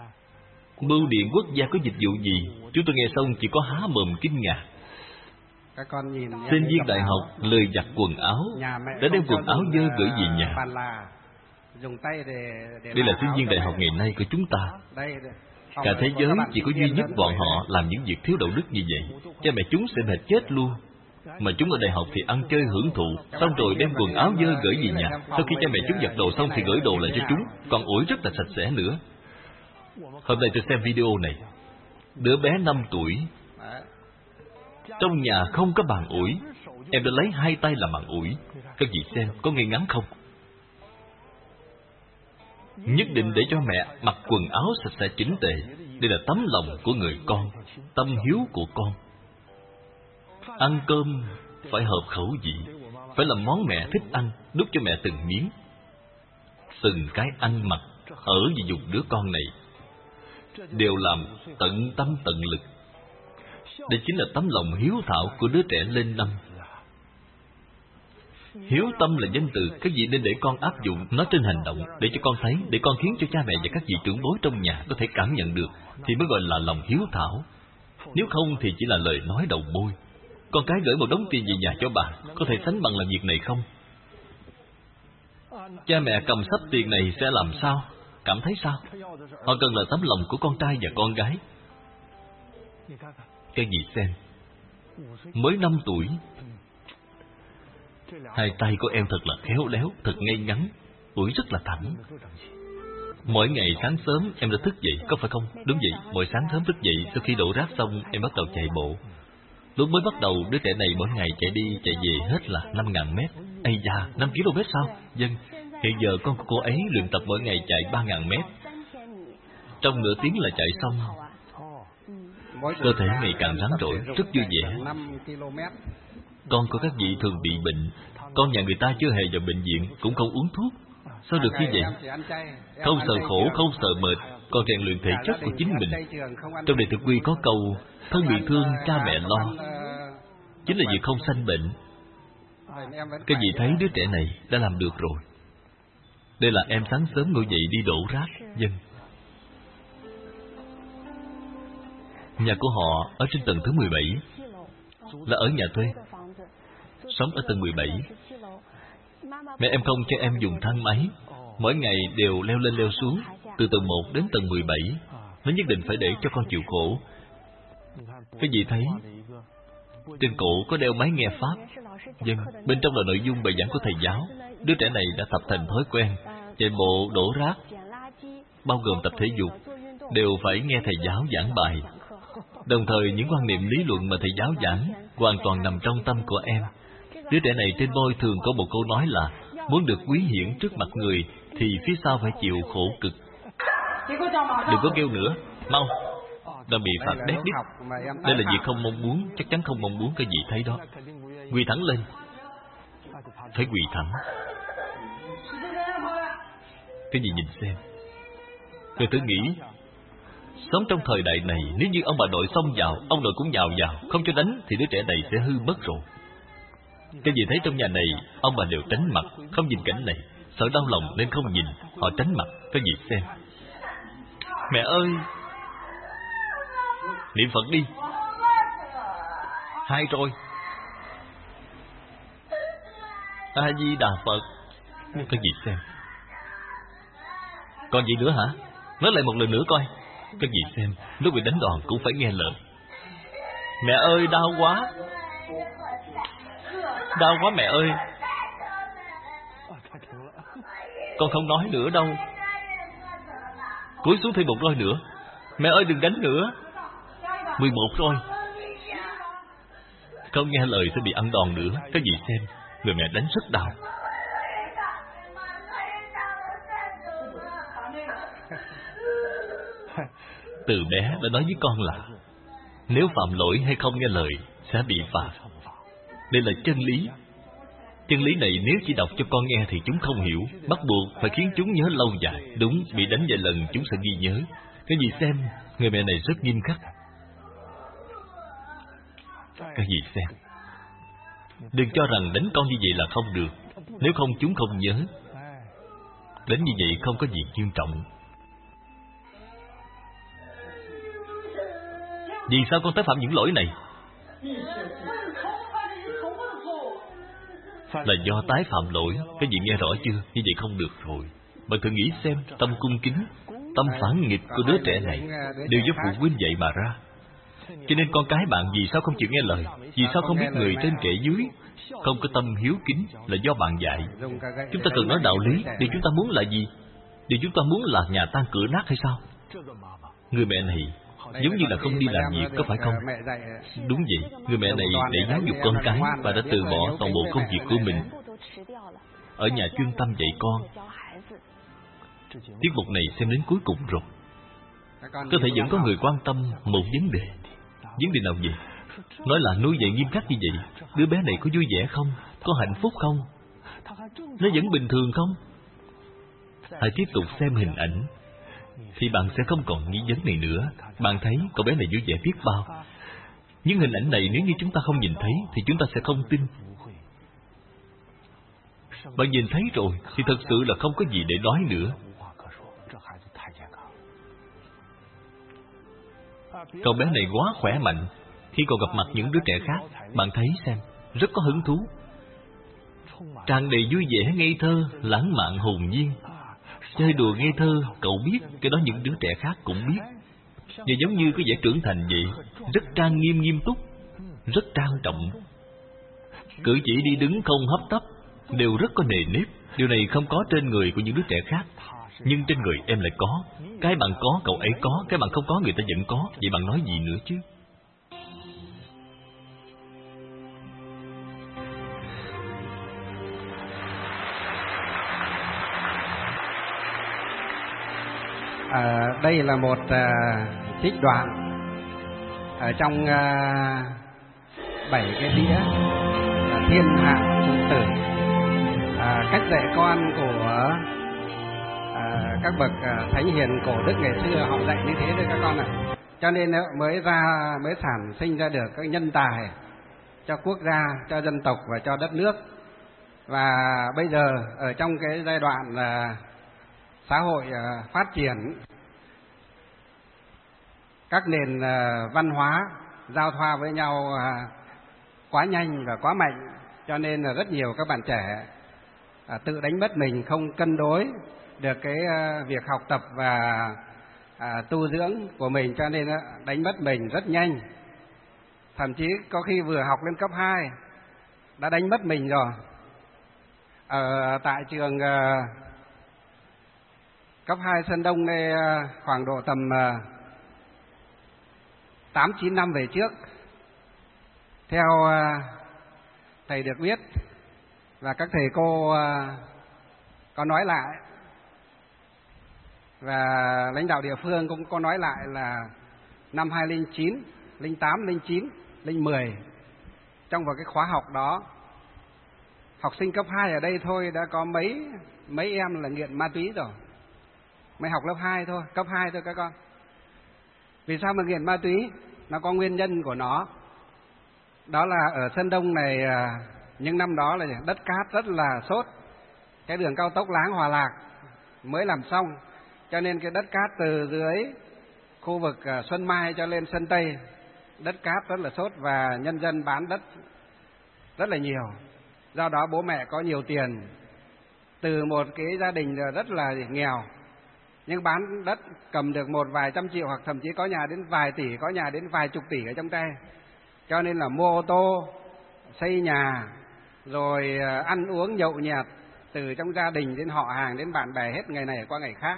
Bưu điện quốc gia có dịch vụ gì? Chúng tôi nghe xong chỉ có há mồm kinh ngạc. Các con nhìn sinh viên đại học lười giặt quần áo, đã đem quần áo dơ gửi về nhà. Đây là sinh viên đại học ngày nay của chúng ta. Cả thế giới chỉ có duy nhất bọn họ làm những việc thiếu đạo đức như vậy. Cha mẹ chúng sẽ mệt chết luôn. Mà chúng ở đại học thì ăn chơi hưởng thụ, xong rồi đem quần áo dơ gửi về nhà. Sau khi cha mẹ chúng giặt đồ xong thì gửi đồ lại cho chúng, còn ủi rất là sạch sẽ nữa. Hôm nay tôi xem video này. Đứa bé năm tuổi, trong nhà không có bàn ủi, em đã lấy hai tay làm bàn ủi. Các vị xem, có ngay ngắn không? Nhất định để cho mẹ mặc quần áo sạch sẽ chỉnh tề. Đây là tấm lòng của người con, tâm hiếu của con. Ăn cơm phải hợp khẩu vị, phải là món mẹ thích ăn, đút cho mẹ từng miếng. Từng cái ăn mặc ở vì dùng đứa con này đều làm tận tâm tận lực. Đây chính là tấm lòng hiếu thảo của đứa trẻ lên năm. Hiếu tâm là danh từ, các vị nên để con áp dụng nó trên hành động, để cho con thấy, để con khiến cho cha mẹ và các vị trưởng bối trong nhà có thể cảm nhận được, thì mới gọi là lòng hiếu thảo. Nếu không thì chỉ là lời nói đầu môi. Con cái gửi một đống tiền về nhà cho bà, có thể sánh bằng làm việc này không? Cha mẹ cầm sắp tiền này sẽ làm sao? Cảm thấy sao? Họ cần là tấm lòng của con trai và con gái. Các vị xem, mới năm tuổi, hai tay của em thật là khéo léo, thật ngay ngắn, ủi rất là thẳng. Mỗi ngày sáng sớm em đã thức dậy, có phải không? Đúng vậy, mỗi sáng sớm thức dậy, sau khi đổ rác xong, em bắt đầu chạy bộ. Lúc mới bắt đầu, đứa trẻ này mỗi ngày chạy đi, chạy về hết là năm ngàn mét. Ây da, năm ki lô mét sao? Vâng, hiện giờ con của cô ấy luyện tập mỗi ngày chạy ba ngàn mét. Trong nửa tiếng là chạy xong. Cơ thể ngày càng rắn rỏi, rất vui vẻ. Con của các vị thường bị bệnh, con nhà người ta chưa hề vào bệnh viện, cũng không uống thuốc. Sao được như vậy? Không sợ khổ, không sợ mệt, còn rèn luyện thể chất của chính mình. Trong Đại Từ Quy có câu, thân bị thương, cha mẹ lo, chính là việc không sanh bệnh. Các vị thấy đứa trẻ này đã làm được rồi. Đây là em sáng sớm ngồi dậy đi đổ rác. Dân nhà của họ ở trên tầng thứ mười bảy, là ở nhà thuê, sống ở tầng mười bảy. Mẹ em không cho em dùng thang máy, mỗi ngày đều leo lên leo xuống, từ tầng một đến tầng mười bảy. Nó nhất định phải để cho con chịu khổ. Cái gì thấy trên cổ có đeo máy nghe pháp. Vâng, bên trong là nội dung bài giảng của thầy giáo. Đứa trẻ này đã tập thành thói quen chạy bộ, đổ rác, bao gồm tập thể dục, đều phải nghe thầy giáo giảng bài. Đồng thời những quan niệm lý luận mà thầy giáo giảng hoàn toàn nằm trong tâm của em. Đứa trẻ này trên môi thường có một câu nói là muốn được quý hiển trước mặt người thì phía sau phải chịu khổ cực. Đừng có kêu nữa, mau, đã bị phạt đét đít. Đây là việc không mong muốn, chắc chắn không mong muốn. Cái gì thấy đó, quỳ thẳng lên, phải quỳ thẳng. Cái gì nhìn xem. Người thử nghĩ, sống trong thời đại này, nếu như ông bà nội xông vào, ông nội cũng nhào vào, không cho đánh, thì đứa trẻ này sẽ hư mất rồi. Cái gì thấy trong nhà này, ông bà đều tránh mặt, không nhìn cảnh này, sợ đau lòng nên không nhìn, họ tránh mặt. Cái gì xem. Mẹ ơi, niệm Phật đi. Hai rồi. A Di Đà Phật. Cái gì xem. Còn gì nữa hả? Nói lại một lần nữa coi. Cái gì xem. Lúc bị đánh đòn cũng phải nghe lời. Mẹ ơi, đau quá. Đau quá mẹ ơi. Con không nói nữa đâu. Cúi xuống thêm một roi nữa. Mẹ ơi, đừng đánh nữa. Mười một rồi. Không nghe lời sẽ bị ăn đòn nữa. Cái gì xem. Người mẹ đánh rất đau. Từ bé đã nói với con là nếu phạm lỗi hay không nghe lời sẽ bị phạt. Đây là chân lý. Chân lý này nếu chỉ đọc cho con nghe thì chúng không hiểu, bắt buộc phải khiến chúng nhớ lâu dài. Đúng, bị đánh vài lần chúng sẽ ghi nhớ. Cái gì xem. Người mẹ này rất nghiêm khắc. Cái gì xem. Đừng cho rằng đánh con như vậy là không được. Nếu không chúng không nhớ. Đánh như vậy không có gì nghiêm trọng. Vì sao con tái phạm những lỗi này? là do tái phạm lỗi. Cái gì nghe rõ chưa? Như vậy không được rồi. Bạn thử nghĩ xem, tâm cung kính, tâm phản nghịch của đứa trẻ này đều do phụ huynh dạy mà ra. Cho nên con cái bạn vì sao không chịu nghe lời, vì sao không biết người trên kẻ dưới, không có tâm hiếu kính là do bạn dạy. Chúng ta cần nói đạo lý. Điều chúng ta muốn là gì? Điều chúng ta muốn là nhà tan cửa nát hay sao? Người mẹ này giống như là không đi làm việc, có phải không? Đúng vậy. Người mẹ này để giáo dục con cái và đã từ bỏ toàn bộ công việc của mình ở nhà chuyên tâm dạy con. Tiết mục này xem đến cuối cùng rồi, có thể vẫn có người quan tâm một vấn đề. Vấn đề nào vậy? Nói là nuôi dạy nghiêm khắc như vậy, đứa bé này có vui vẻ không? Có hạnh phúc không? Nó vẫn bình thường không? Hãy tiếp tục xem hình ảnh, thì bạn sẽ không còn nghi vấn này nữa. Bạn thấy cậu bé này vui vẻ biết bao. Những hình ảnh này nếu như chúng ta không nhìn thấy thì chúng ta sẽ không tin. Bạn nhìn thấy rồi thì thật sự là không có gì để nói nữa. Cậu bé này quá khỏe mạnh. Khi còn gặp mặt những đứa trẻ khác, bạn thấy xem, rất có hứng thú, tràn đầy vui vẻ, ngây thơ, lãng mạn, hồn nhiên. Chơi đùa ngây thơ, cậu biết, cái đó những đứa trẻ khác cũng biết. Và giống như cái vẻ trưởng thành vậy, rất trang nghiêm nghiêm túc, rất trang trọng. Cử chỉ đi đứng không hấp tấp, đều rất có nề nếp. Điều này không có trên người của những đứa trẻ khác, nhưng trên người em lại có. Cái bạn có, cậu ấy có. Cái bạn không có, người ta vẫn có. Vậy bạn nói gì nữa chứ? À, đây là một à, trích đoạn ở trong à, bảy cái đĩa à, Thiên Hạ Phụ Tử, à, cách dạy con của à, các bậc à, thánh hiền cổ đức ngày xưa, họ dạy như thế đấy các con ạ. Cho nên mới ra mới sản sinh ra được các nhân tài cho quốc gia, cho dân tộc và cho đất nước. Và bây giờ ở trong cái giai đoạn là xã hội uh, phát triển, các nền uh, văn hóa giao thoa với nhau uh, quá nhanh và quá mạnh, cho nên là rất nhiều các bạn trẻ uh, tự đánh mất mình, không cân đối được cái uh, việc học tập và uh, tu dưỡng của mình, cho nên uh, đánh mất mình rất nhanh. Thậm chí có khi vừa học lên cấp hai đã đánh mất mình rồi. Ở tại trường uh, cấp hai Sơn Đông đây, khoảng độ tầm tám chín năm về trước, theo thầy được biết và các thầy cô có nói lại, và lãnh đạo địa phương cũng có nói lại là năm hai không không chín, không tám, không chín, không mười, trong vào cái khóa học đó, học sinh cấp hai ở đây thôi đã có mấy mấy em là nghiện ma túy rồi. Mới học lớp hai thôi, cấp hai thôi các con. Vì sao mà nghiện ma túy? Nó có nguyên nhân của nó. Đó là ở Sơn Đông này, những năm đó là đất cát rất là sốt. Cái đường cao tốc Láng Hòa Lạc mới làm xong, cho nên cái đất cát từ dưới khu vực Xuân Mai cho lên Sơn Tây, đất cát rất là sốt và nhân dân bán đất rất là nhiều. Do đó bố mẹ có nhiều tiền, từ một cái gia đình rất là nghèo, nhưng bán đất cầm được một vài trăm triệu, hoặc thậm chí có nhà đến vài tỷ, có nhà đến vài chục tỷ ở trong tay. Cho nên là mua ô tô, xây nhà, rồi ăn uống nhậu nhẹt, từ trong gia đình đến họ hàng đến bạn bè, hết ngày này qua ngày khác.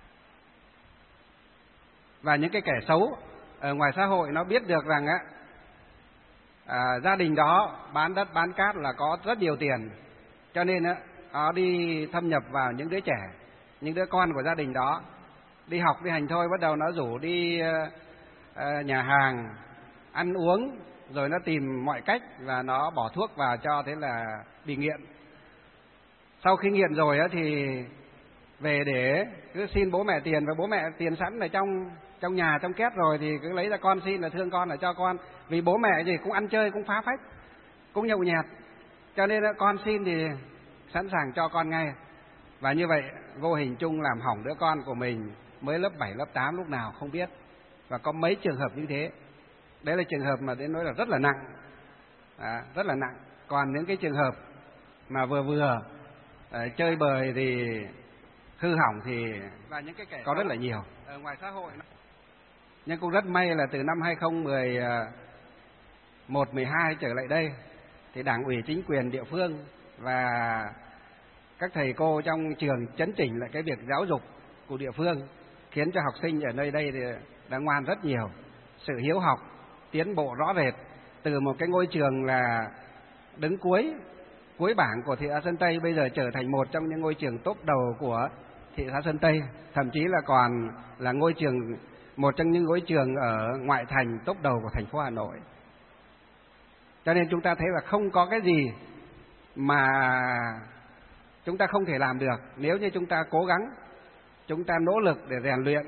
Và những cái kẻ xấu ở ngoài xã hội nó biết được rằng á, à, gia đình đó bán đất bán cát là có rất nhiều tiền, cho nên á, nó đi thâm nhập vào những đứa trẻ, những đứa con của gia đình đó, đi học đi hành thôi, bắt đầu nó rủ đi uh, uh, nhà hàng ăn uống, rồi nó tìm mọi cách và nó bỏ thuốc vào cho, thế là bị nghiện. Sau khi nghiện rồi á thì về để cứ xin bố mẹ tiền, và bố mẹ tiền sẵn ở trong trong nhà, trong két rồi, thì cứ lấy ra con xin là thương con là cho con, vì bố mẹ gì cũng ăn chơi, cũng phá phách, cũng nhậu nhẹt, cho nên con xin thì sẵn sàng cho con ngay. Và như vậy vô hình chung làm hỏng đứa con của mình mới lớp bảy, lớp tám lúc nào không biết. Và có mấy trường hợp như thế. Đấy là trường hợp mà đến nói là rất là nặng, à, rất là nặng. Còn những cái trường hợp mà vừa vừa à, chơi bời thì hư hỏng thì và những cái kẻ có rất là nhiều ở ngoài xã hội. Nhưng cũng rất may là từ năm hai không một một mười hai trở lại đây thì Đảng ủy chính quyền địa phương và các thầy cô trong trường chấn chỉnh lại cái việc giáo dục của địa phương, khiến cho học sinh ở nơi đây thì đã ngoan rất nhiều, sự hiếu học tiến bộ rõ rệt, từ một cái ngôi trường là đứng cuối cuối bảng của thị xã Sơn Tây bây giờ trở thành một trong những ngôi trường top đầu của thị xã Sơn Tây, thậm chí là còn là ngôi trường một trong những ngôi trường ở ngoại thành top đầu của thành phố Hà Nội. Cho nên chúng ta thấy là không có cái gì mà chúng ta không thể làm được nếu như chúng ta cố gắng, chúng ta nỗ lực để rèn luyện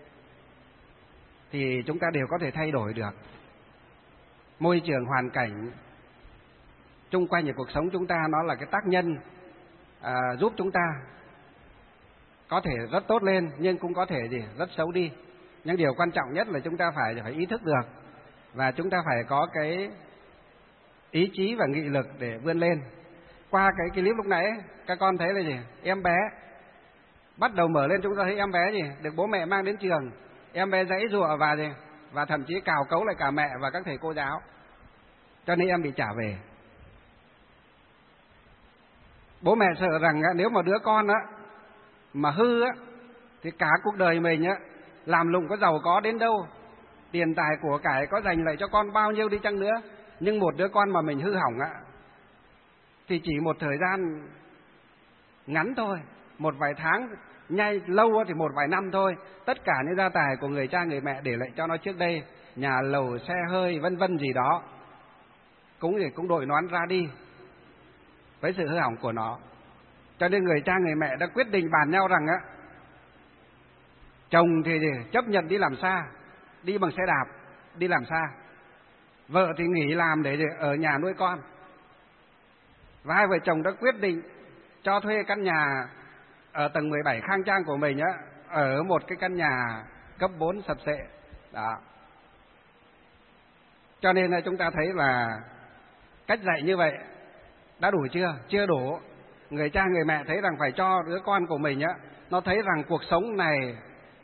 thì chúng ta đều có thể thay đổi được. Môi trường hoàn cảnh chung quanh ở cuộc sống chúng ta nó là cái tác nhân à, giúp chúng ta có thể rất tốt lên, nhưng cũng có thể gì rất xấu đi. Nhưng điều quan trọng nhất là chúng ta phải phải ý thức được, và chúng ta phải có cái ý chí và nghị lực để vươn lên. Qua cái clip lúc nãy các con thấy là gì, em bé bắt đầu mở lên, chúng ta thấy em bé gì được bố mẹ mang đến trường, em bé giãy giụa và gì và thậm chí cào cấu lại cả mẹ và các thầy cô giáo, cho nên em bị trả về. Bố mẹ sợ rằng nếu mà đứa con á mà hư á thì cả cuộc đời mình á làm lụng có giàu có đến đâu, tiền tài của cải có dành lại cho con bao nhiêu đi chăng nữa, nhưng một đứa con mà mình hư hỏng á thì chỉ một thời gian ngắn thôi, một vài tháng, nhanh lâu thì một vài năm thôi, tất cả những gia tài của người cha người mẹ để lại cho nó trước đây, nhà lầu xe hơi vân vân gì đó, cũng thì cũng đội nón ra đi với sự hư hỏng của nó. Cho nên người cha người mẹ đã quyết định bàn nhau rằng á, chồng thì chấp nhận đi làm xa, đi bằng xe đạp đi làm xa, vợ thì nghỉ làm để ở nhà nuôi con. Và hai vợ chồng đã quyết định cho thuê căn nhà ở tầng mười bảy khang trang của mình á, ở một cái căn nhà cấp bốn sập xệ đó. Cho nên là chúng ta thấy là cách dạy như vậy đã đủ chưa? Chưa đủ. Người cha người mẹ thấy rằng phải cho đứa con của mình á, nó thấy rằng cuộc sống này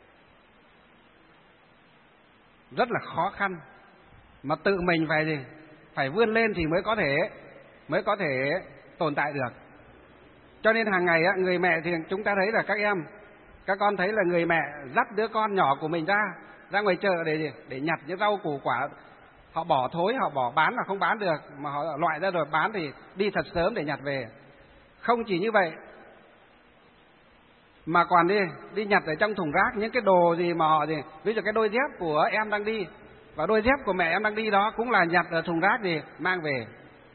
rất là khó khăn, mà tự mình phải gì phải vươn lên thì mới có thể mới có thể tồn tại được. Cho nên hàng ngày á, người mẹ thì chúng ta thấy là các em các con thấy là người mẹ dắt đứa con nhỏ của mình ra ra ngoài chợ để để nhặt những rau củ quả, họ bỏ thối, họ bỏ bán là không bán được, mà họ loại ra rồi bán thì đi thật sớm để nhặt về. Không chỉ như vậy mà còn đi đi nhặt ở trong thùng rác những cái đồ gì mà họ gì, ví dụ cái đôi dép của em đang đi và đôi dép của mẹ em đang đi đó cũng là nhặt ở thùng rác gì mang về.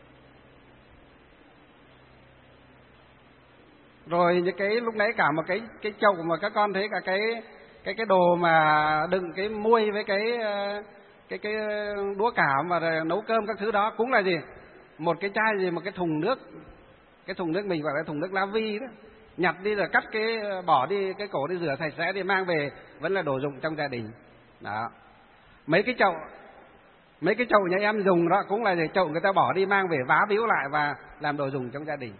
Rồi những cái lúc nãy cả một cái cái chậu mà các con thấy cả cái cái cái đồ mà đựng cái muôi với cái cái cái đũa cảo mà nấu cơm các thứ đó cũng là gì, một cái chai gì, một cái thùng nước, cái thùng nước mình gọi là thùng nước lá vi đó, nhặt đi rồi cắt cái bỏ đi cái cổ đi rửa sạch sẽ đi mang về, vẫn là đồ dụng trong gia đình đó. Mấy cái chậu mấy cái chậu nhà em dùng đó cũng là gì, chậu người ta bỏ đi mang về vá víu lại và làm đồ dùng trong gia đình.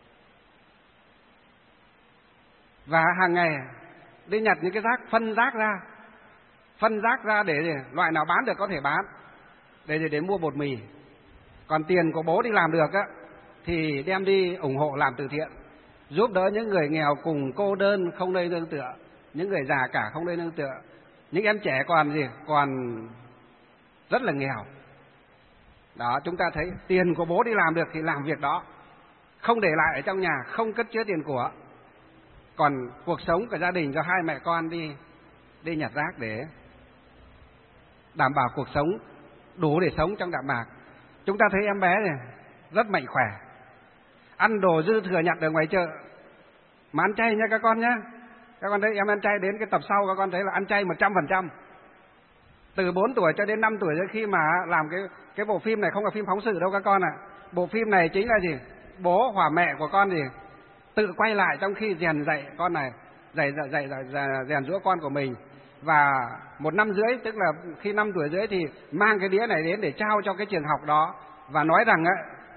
Và hàng ngày đi nhặt những cái rác, phân rác ra phân rác ra để loại nào bán được có thể bán, để để, để mua bột mì. Còn tiền của bố đi làm được á thì đem đi ủng hộ làm từ thiện, giúp đỡ những người nghèo cùng cô đơn không nơi nương tựa, những người già cả không nơi nương tựa, những em trẻ còn gì còn rất là nghèo đó. Chúng ta thấy tiền của bố đi làm được thì làm việc đó, không để lại ở trong nhà, không cất chứa tiền của. Còn cuộc sống của gia đình cho hai mẹ con đi đi nhặt rác để đảm bảo cuộc sống đủ để sống trong đạm bạc. Chúng ta thấy em bé này rất mạnh khỏe, ăn đồ dư thừa nhặt ở ngoài chợ, mà ăn chay nha các con nhé. Các con thấy em ăn chay, đến cái tập sau các con thấy là ăn chay một trăm phần trăm, từ bốn tuổi cho đến năm tuổi. Khi mà làm cái cái bộ phim này không phải phim phóng sự đâu các con ạ. À. Bộ phim này chính là gì, bố hoặc mẹ của con gì tự quay lại trong khi rèn dạy con này, dạy dạy dạy, dạy rèn giũa con của mình. Và một năm rưỡi, tức là khi năm tuổi rưỡi thì mang cái đĩa này đến để trao cho cái trường học đó, và nói rằng á,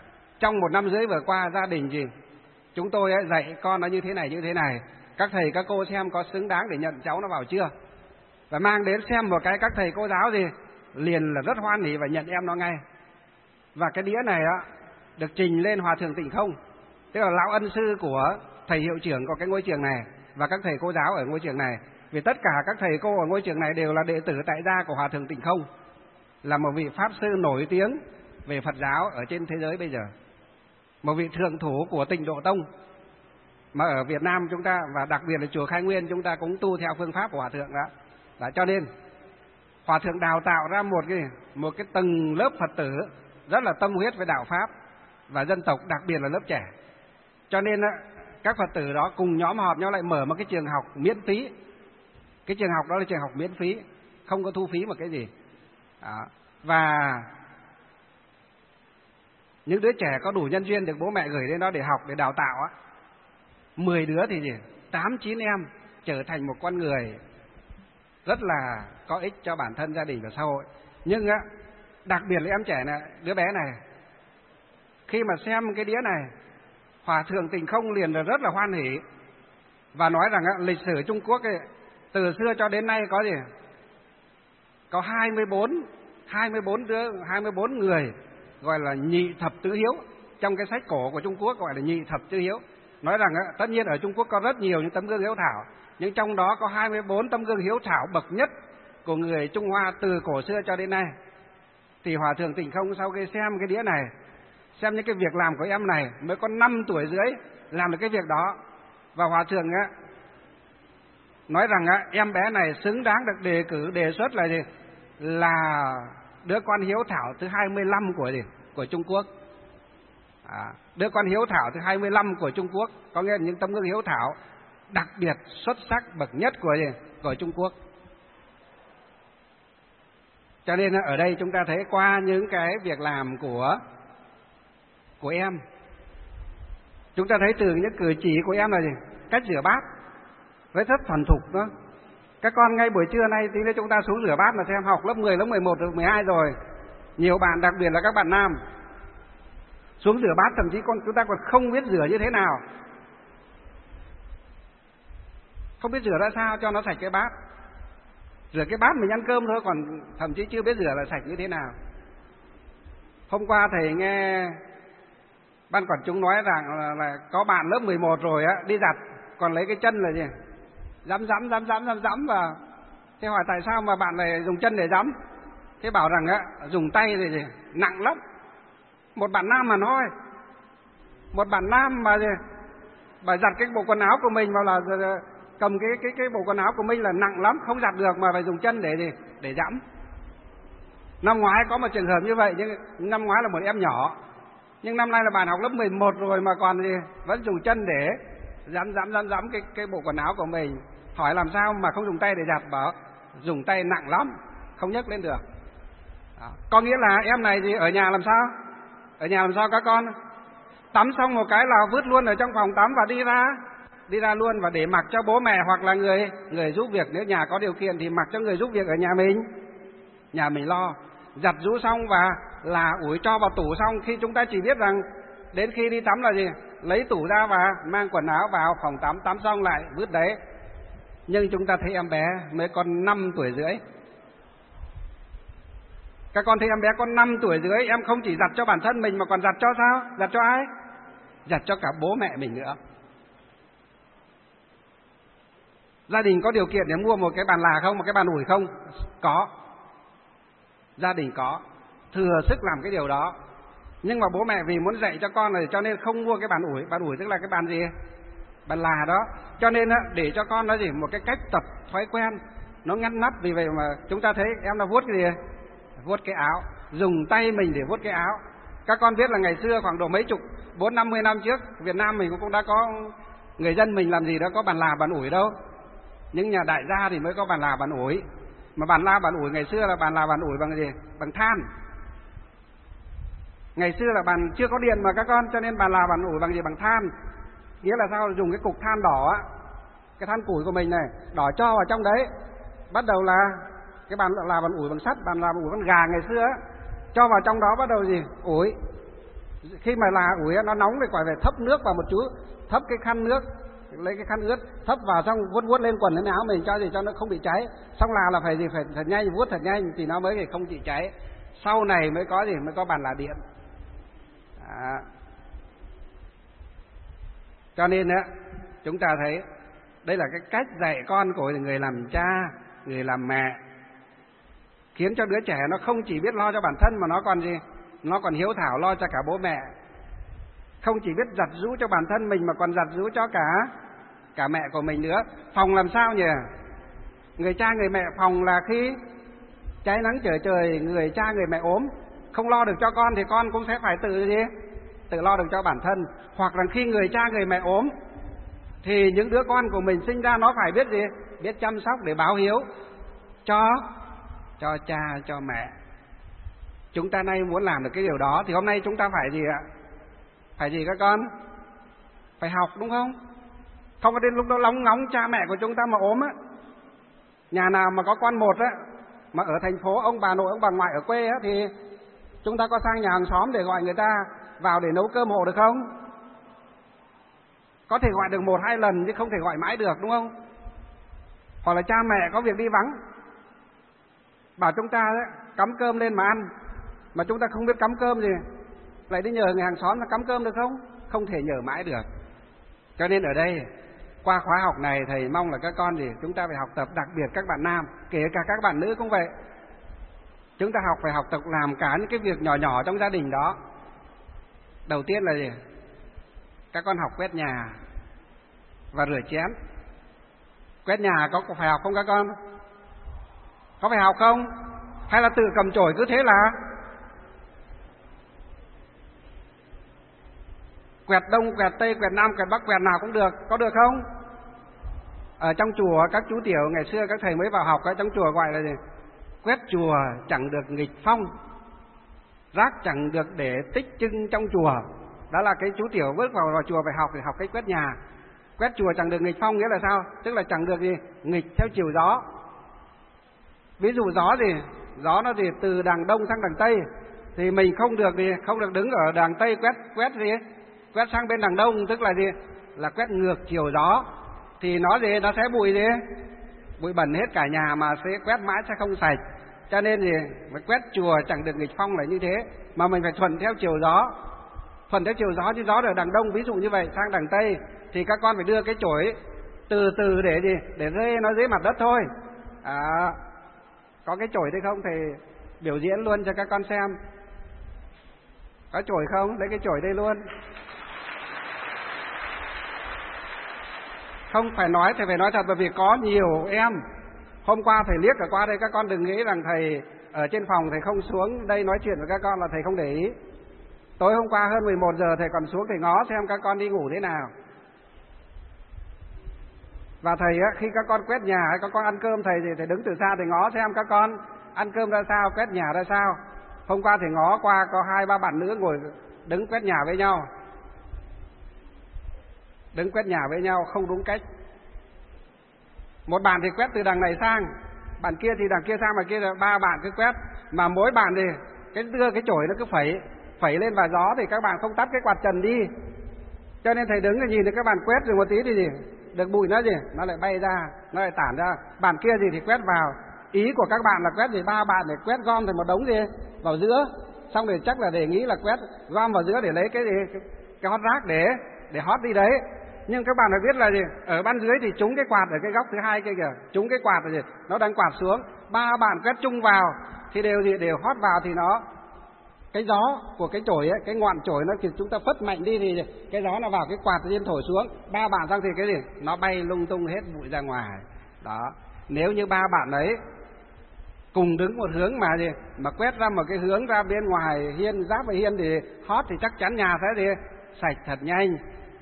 trong một năm rưỡi vừa qua gia đình gì chúng tôi ấy, dạy con nó như thế này như thế này, các thầy các cô xem có xứng đáng để nhận cháu nó vào chưa, và mang đến xem một cái các thầy cô giáo gì liền là rất hoan hỉ và nhận em nó ngay. Và cái đĩa này á được trình lên Hòa thượng Tịnh Không, tức là lão ân sư của thầy hiệu trưởng của cái ngôi trường này và các thầy cô giáo ở ngôi trường này. Vì tất cả các thầy cô ở ngôi trường này đều là đệ tử tại gia của Hòa thượng Tịnh Không, là một vị pháp sư nổi tiếng về Phật giáo ở trên thế giới bây giờ, một vị thượng thủ của Tịnh Độ Tông, mà ở Việt Nam chúng ta và đặc biệt là chùa Khai Nguyên chúng ta cũng tu theo phương pháp của Hòa thượng đó. Đó, cho nên Hòa thượng đào tạo ra một cái một cái tầng lớp Phật tử rất là tâm huyết với đạo pháp và dân tộc, đặc biệt là lớp trẻ. Cho nên các Phật tử đó cùng nhóm họp nhau lại mở một cái trường học miễn phí. Cái trường học đó là trường học miễn phí, không có thu phí một cái gì. Đó. Và những đứa trẻ có đủ nhân duyên được bố mẹ gửi đến đó để học, để đào tạo á, mười đứa thì gì? tám chín em trở thành một con người rất là có ích cho bản thân, gia đình và xã hội. Nhưng á, đặc biệt là em trẻ này, đứa bé này, khi mà xem cái đĩa này, Hòa thượng Tịnh Không liền là rất là hoan hỉ và nói rằng á, lịch sử Trung Quốc ấy, từ xưa cho đến nay có gì? Có hai mươi bốn, hai mươi bốn đứa, hai mươi bốn người gọi là nhị thập tứ hiếu. Trong cái sách cổ của Trung Quốc gọi là nhị thập tứ hiếu. Nói rằng á, tất nhiên ở Trung Quốc có rất nhiều những tấm gương hiếu thảo, nhưng trong đó có hai mươi bốn tấm gương hiếu thảo bậc nhất của người Trung Hoa từ cổ xưa cho đến nay. Thì Hòa thượng Tịnh Không sau khi xem cái đĩa này, xem những cái việc làm của em này mới có năm tuổi rưỡi làm được cái việc đó, và Hòa thượng á nói rằng á, em bé này xứng đáng được đề cử đề xuất là gì? Là đứa con hiếu thảo thứ hai mươi lăm của gì? Của Trung Quốc. À, đứa con hiếu thảo thứ hai mươi lăm của Trung Quốc, có nghĩa là những tấm gương hiếu thảo đặc biệt xuất sắc bậc nhất của gì? Của Trung Quốc. Cho nên ở đây chúng ta thấy qua những cái việc làm của của em, chúng ta thấy từ những cử chỉ của em là gì? Cách rửa bát với rất thuần thục đó. Các con ngay buổi trưa nay tí nữa chúng ta xuống rửa bát mà xem, học lớp mười, lớp mười một, lớp mười hai rồi. Nhiều bạn, đặc biệt là các bạn nam, xuống rửa bát thậm chí con chúng ta còn không biết rửa như thế nào, không biết rửa ra sao cho nó sạch cái bát. Rửa cái bát mình ăn cơm thôi, còn thậm chí chưa biết rửa là sạch như thế nào. Hôm qua thầy nghe ban quản chúng nói rằng là, là có bạn lớp mười một rồi á, đi giặt còn lấy cái chân là gì? Dắm dắm dắm dắm dắm dắm vào. Thế hỏi tại sao mà bạn này dùng chân để dắm? Thế bảo rằng á, dùng tay thì gì? Nặng lắm. Một bạn nam mà nói, một bạn nam mà gì? Bà giặt cái bộ quần áo của mình vào là cầm cái cái cái bộ quần áo của mình là nặng lắm, không giặt được mà phải dùng chân để gì? Để dẫm. Năm ngoái có một trường hợp như vậy, nhưng năm ngoái là một em nhỏ, nhưng năm nay là bạn học lớp mười một rồi mà còn gì? Vẫn dùng chân để dẫm dẫm dẫm dẫm cái cái bộ quần áo của mình. Hỏi làm sao mà không dùng tay để giặt, bảo dùng tay nặng lắm, không nhấc lên được. Đó. Có nghĩa là em này thì ở nhà làm sao? Ở nhà làm sao các con? Tắm xong một cái là vứt luôn ở trong phòng tắm và đi ra, đi ra luôn và để mặc cho bố mẹ hoặc là người người giúp việc, nếu nhà có điều kiện thì mặc cho người giúp việc ở nhà mình, nhà mình lo. Giặt rũ xong và là ủi cho vào tủ xong, khi chúng ta chỉ biết rằng đến khi đi tắm là gì? Lấy tủ ra và mang quần áo vào phòng tắm, tắm xong lại vứt đấy. Nhưng chúng ta thấy em bé mới còn năm tuổi rưỡi. Các con thấy em bé con năm tuổi rưỡi, em không chỉ giặt cho bản thân mình mà còn giặt cho sao? Giặt cho ai? Giặt cho cả bố mẹ mình nữa. Gia đình có điều kiện để mua một cái bàn là không, một cái bàn ủi không? Có. Gia đình có, thừa sức làm cái điều đó. Nhưng mà bố mẹ vì muốn dạy cho con này cho nên không mua cái bàn ủi. Bàn ủi tức là cái bàn gì? Bàn là đó. Cho nên để cho con nó gì? Một cái cách tập thói quen nó ngăn nắp. Vì vậy mà chúng ta thấy em nó vuốt cái gì? Vuốt cái áo, dùng tay mình để vuốt cái áo. Các con biết là ngày xưa khoảng độ mấy chục, bốn năm mươi năm trước, Việt Nam mình cũng đã có, người dân mình làm gì đó có bàn là bàn ủi đâu. Những nhà đại gia thì mới có bàn là bàn ủi. Mà bàn la bàn ủi ngày xưa là bàn là bàn ủi bằng gì? Bằng than. Ngày xưa là bàn chưa có điện mà các con, cho nên bàn là bàn ủi bằng gì? Bằng than. Nghĩa là sao? Dùng cái cục than đỏ á, cái than củi của mình này, đỏ cho vào trong đấy. Bắt đầu là cái bàn là bàn ủi bằng sắt, bàn là bàn ủi bằng gà ngày xưa á, cho vào trong đó bắt đầu gì? Ủi. Khi mà là ủi nó nóng thì phải thấp nước vào một chút, thấp cái khăn nước, lấy cái khăn ướt thấp vào xong vuốt vuốt lên quần lên áo mình cho gì cho nó không bị cháy. Xong là là phải gì phải thật nhanh, vuốt thật nhanh thì nó mới không bị cháy. Sau này mới có gì mới có bàn là điện. Đó. Cho nên á chúng ta thấy đây là cái cách dạy con của người làm cha, người làm mẹ, khiến cho đứa trẻ nó không chỉ biết lo cho bản thân mà nó còn gì, nó còn hiếu thảo lo cho cả bố mẹ. Không chỉ biết giặt giũ cho bản thân mình mà còn giặt giũ cho cả cả mẹ của mình nữa. Phòng làm sao nhỉ? Người cha người mẹ phòng là khi cháy nắng trở trời, người cha người mẹ ốm, không lo được cho con thì con cũng sẽ phải tự gì? Tự lo được cho bản thân. Hoặc là khi người cha người mẹ ốm thì những đứa con của mình sinh ra nó phải biết gì? Biết chăm sóc để báo hiếu cho cho cha, cho mẹ. Chúng ta nay muốn làm được cái điều đó thì hôm nay chúng ta phải gì ạ? Phải gì các con? Phải học đúng không? Không có đến lúc đó lóng ngóng cha mẹ của chúng ta mà ốm á. Nhà nào mà có con một á, mà ở thành phố ông bà nội ông bà ngoại ở quê á, thì chúng ta có sang nhà hàng xóm để gọi người ta vào để nấu cơm hộ được không? Có thể gọi được một hai lần chứ không thể gọi mãi được đúng không? Hoặc là cha mẹ có việc đi vắng, bảo chúng ta ấy, cắm cơm lên mà ăn, mà chúng ta không biết cắm cơm gì, lại đi nhờ người hàng xóm là cắm cơm được không? Không thể nhờ mãi được. Cho nên ở đây qua khóa học này thầy mong là các con gì chúng ta phải học tập, đặc biệt các bạn nam, kể cả các bạn nữ cũng vậy. Chúng ta học phải học tập làm cả những cái việc nhỏ nhỏ trong gia đình đó. Đầu tiên là gì? Các con học quét nhà và rửa chén. Quét nhà có phải học không các con? Có phải học không? Hay là tự cầm chổi cứ thế là quẹt đông, quẹt tây, quẹt nam, quẹt bắc, quẹt nào cũng được, có được không? Ở trong chùa các chú tiểu ngày xưa các thầy mới vào học ở trong chùa gọi là gì? Quét chùa chẳng được nghịch phong, rác chẳng được để tích trưng trong chùa. Đó là cái chú tiểu bước vào, vào chùa phải học để học cái quét nhà. Quét chùa chẳng được nghịch phong nghĩa là sao? Tức là chẳng được gì nghịch theo chiều gió. Ví dụ gió gì? Gió nó gì từ đằng đông sang đằng tây thì mình không được gì, không được đứng ở đằng tây quét quét gì? Quét sang bên đằng đông, tức là gì? Là quét ngược chiều gió. Thì nó gì? Nó sẽ bụi gì? Bụi bẩn hết cả nhà mà sẽ quét mãi sẽ không sạch. Cho nên gì? Phải quét chùa chẳng được nghịch phong là như thế, mà mình phải thuận theo chiều gió. Thuận theo chiều gió, chứ gió ở đằng đông ví dụ như vậy sang đằng tây thì các con phải đưa cái chổi từ từ để gì? Để rê nó dưới mặt đất thôi. À, có cái chổi đây không? Thầy biểu diễn luôn cho các con xem. Có chổi không? Lấy cái chổi đây luôn. Không phải nói, thầy phải nói thật, bởi vì có nhiều em. Hôm qua thầy liếc ở qua đây, các con đừng nghĩ rằng thầy ở trên phòng thầy không xuống đây nói chuyện với các con là thầy không để ý. Tối hôm qua hơn mười một giờ thầy còn xuống thầy ngó xem các con đi ngủ thế nào. Và thầy á, khi các con quét nhà hay các con ăn cơm, thầy thì thầy đứng từ xa thầy ngó xem các con ăn cơm ra sao, quét nhà ra sao. Hôm qua thầy ngó qua có hai ba bạn nữ ngồi đứng quét nhà với nhau. Đứng quét nhà với nhau không đúng cách. Một bạn thì quét từ đằng này sang, bạn kia thì đằng kia sang, mà kia là ba bạn cứ quét, mà mỗi bạn thì cái đưa cái chổi nó cứ phẩy phẩy lên và gió thì các bạn không tắt cái quạt trần đi. Cho nên thầy đứng thì nhìn thấy các bạn quét rồi một tí thì gì được bụi nó gì nó lại bay ra, nó lại tản ra. Bạn kia gì thì quét vào. Ý của các bạn là quét gì ba bạn để quét gom thành một đống gì vào giữa, xong rồi chắc là để nghĩ là quét gom vào giữa để lấy cái gì cái, cái hót rác để để hót đi đấy. Nhưng các bạn phải biết là gì, ở ban dưới thì trúng cái quạt ở cái góc thứ hai kia kìa, trúng cái quạt là gì, nó đang quạt xuống, ba bạn quét chung vào thì đều gì đều hót vào thì nó cái gió của cái chổi ấy, cái ngọn chổi nó thì chúng ta phất mạnh đi thì cái gió nó vào cái quạt tự nhiên thổi xuống, ba bạn sang thì cái gì nó bay lung tung hết bụi ra ngoài. Đó, nếu như ba bạn ấy cùng đứng một hướng mà gì mà quét ra một cái hướng ra bên ngoài hiên, giáp với hiên thì hót thì chắc chắn nhà sẽ gì sạch thật nhanh.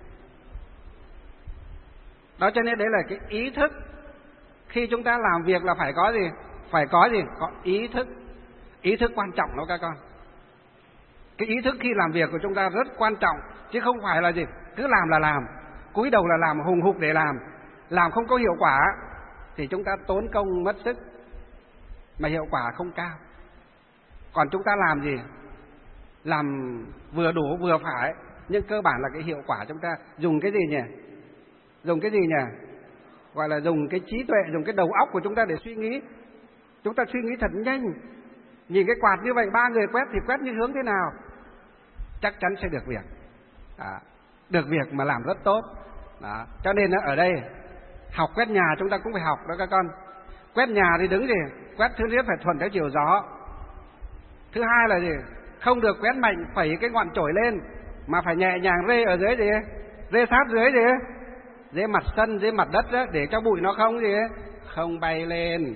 Đó, cho nên đấy là cái ý thức. Khi chúng ta làm việc là phải có gì? Phải có gì? Có ý thức. Ý thức quan trọng đó các con. Cái ý thức khi làm việc của chúng ta rất quan trọng, chứ không phải là gì cứ làm là làm, cúi đầu là làm, hùng hục để làm, làm không có hiệu quả thì chúng ta tốn công mất sức mà hiệu quả không cao. Còn chúng ta làm gì? làm vừa đủ vừa phải, nhưng cơ bản là cái hiệu quả chúng ta dùng cái gì nhỉ? Dùng cái gì nhỉ? Gọi là dùng cái trí tuệ, dùng cái đầu óc của chúng ta để suy nghĩ. Chúng ta suy nghĩ thật nhanh. Nhìn cái quạt như vậy, ba người quét thì quét như hướng thế nào? Chắc chắn sẽ được việc. Đó. Được việc mà làm rất tốt. Đó. Cho nên ở đây học quét nhà chúng ta cũng phải học đó các con. Quét nhà thì đứng gì? Quét thứ nhất phải thuận theo chiều gió. Thứ hai là gì? Không được quét mạnh phẩy cái ngọn chổi lên, mà phải nhẹ nhàng rê ở dưới gì? Rê sát dưới gì? Dưới mặt sân, dưới mặt đất đó, để cho bụi nó không gì? Không bay lên.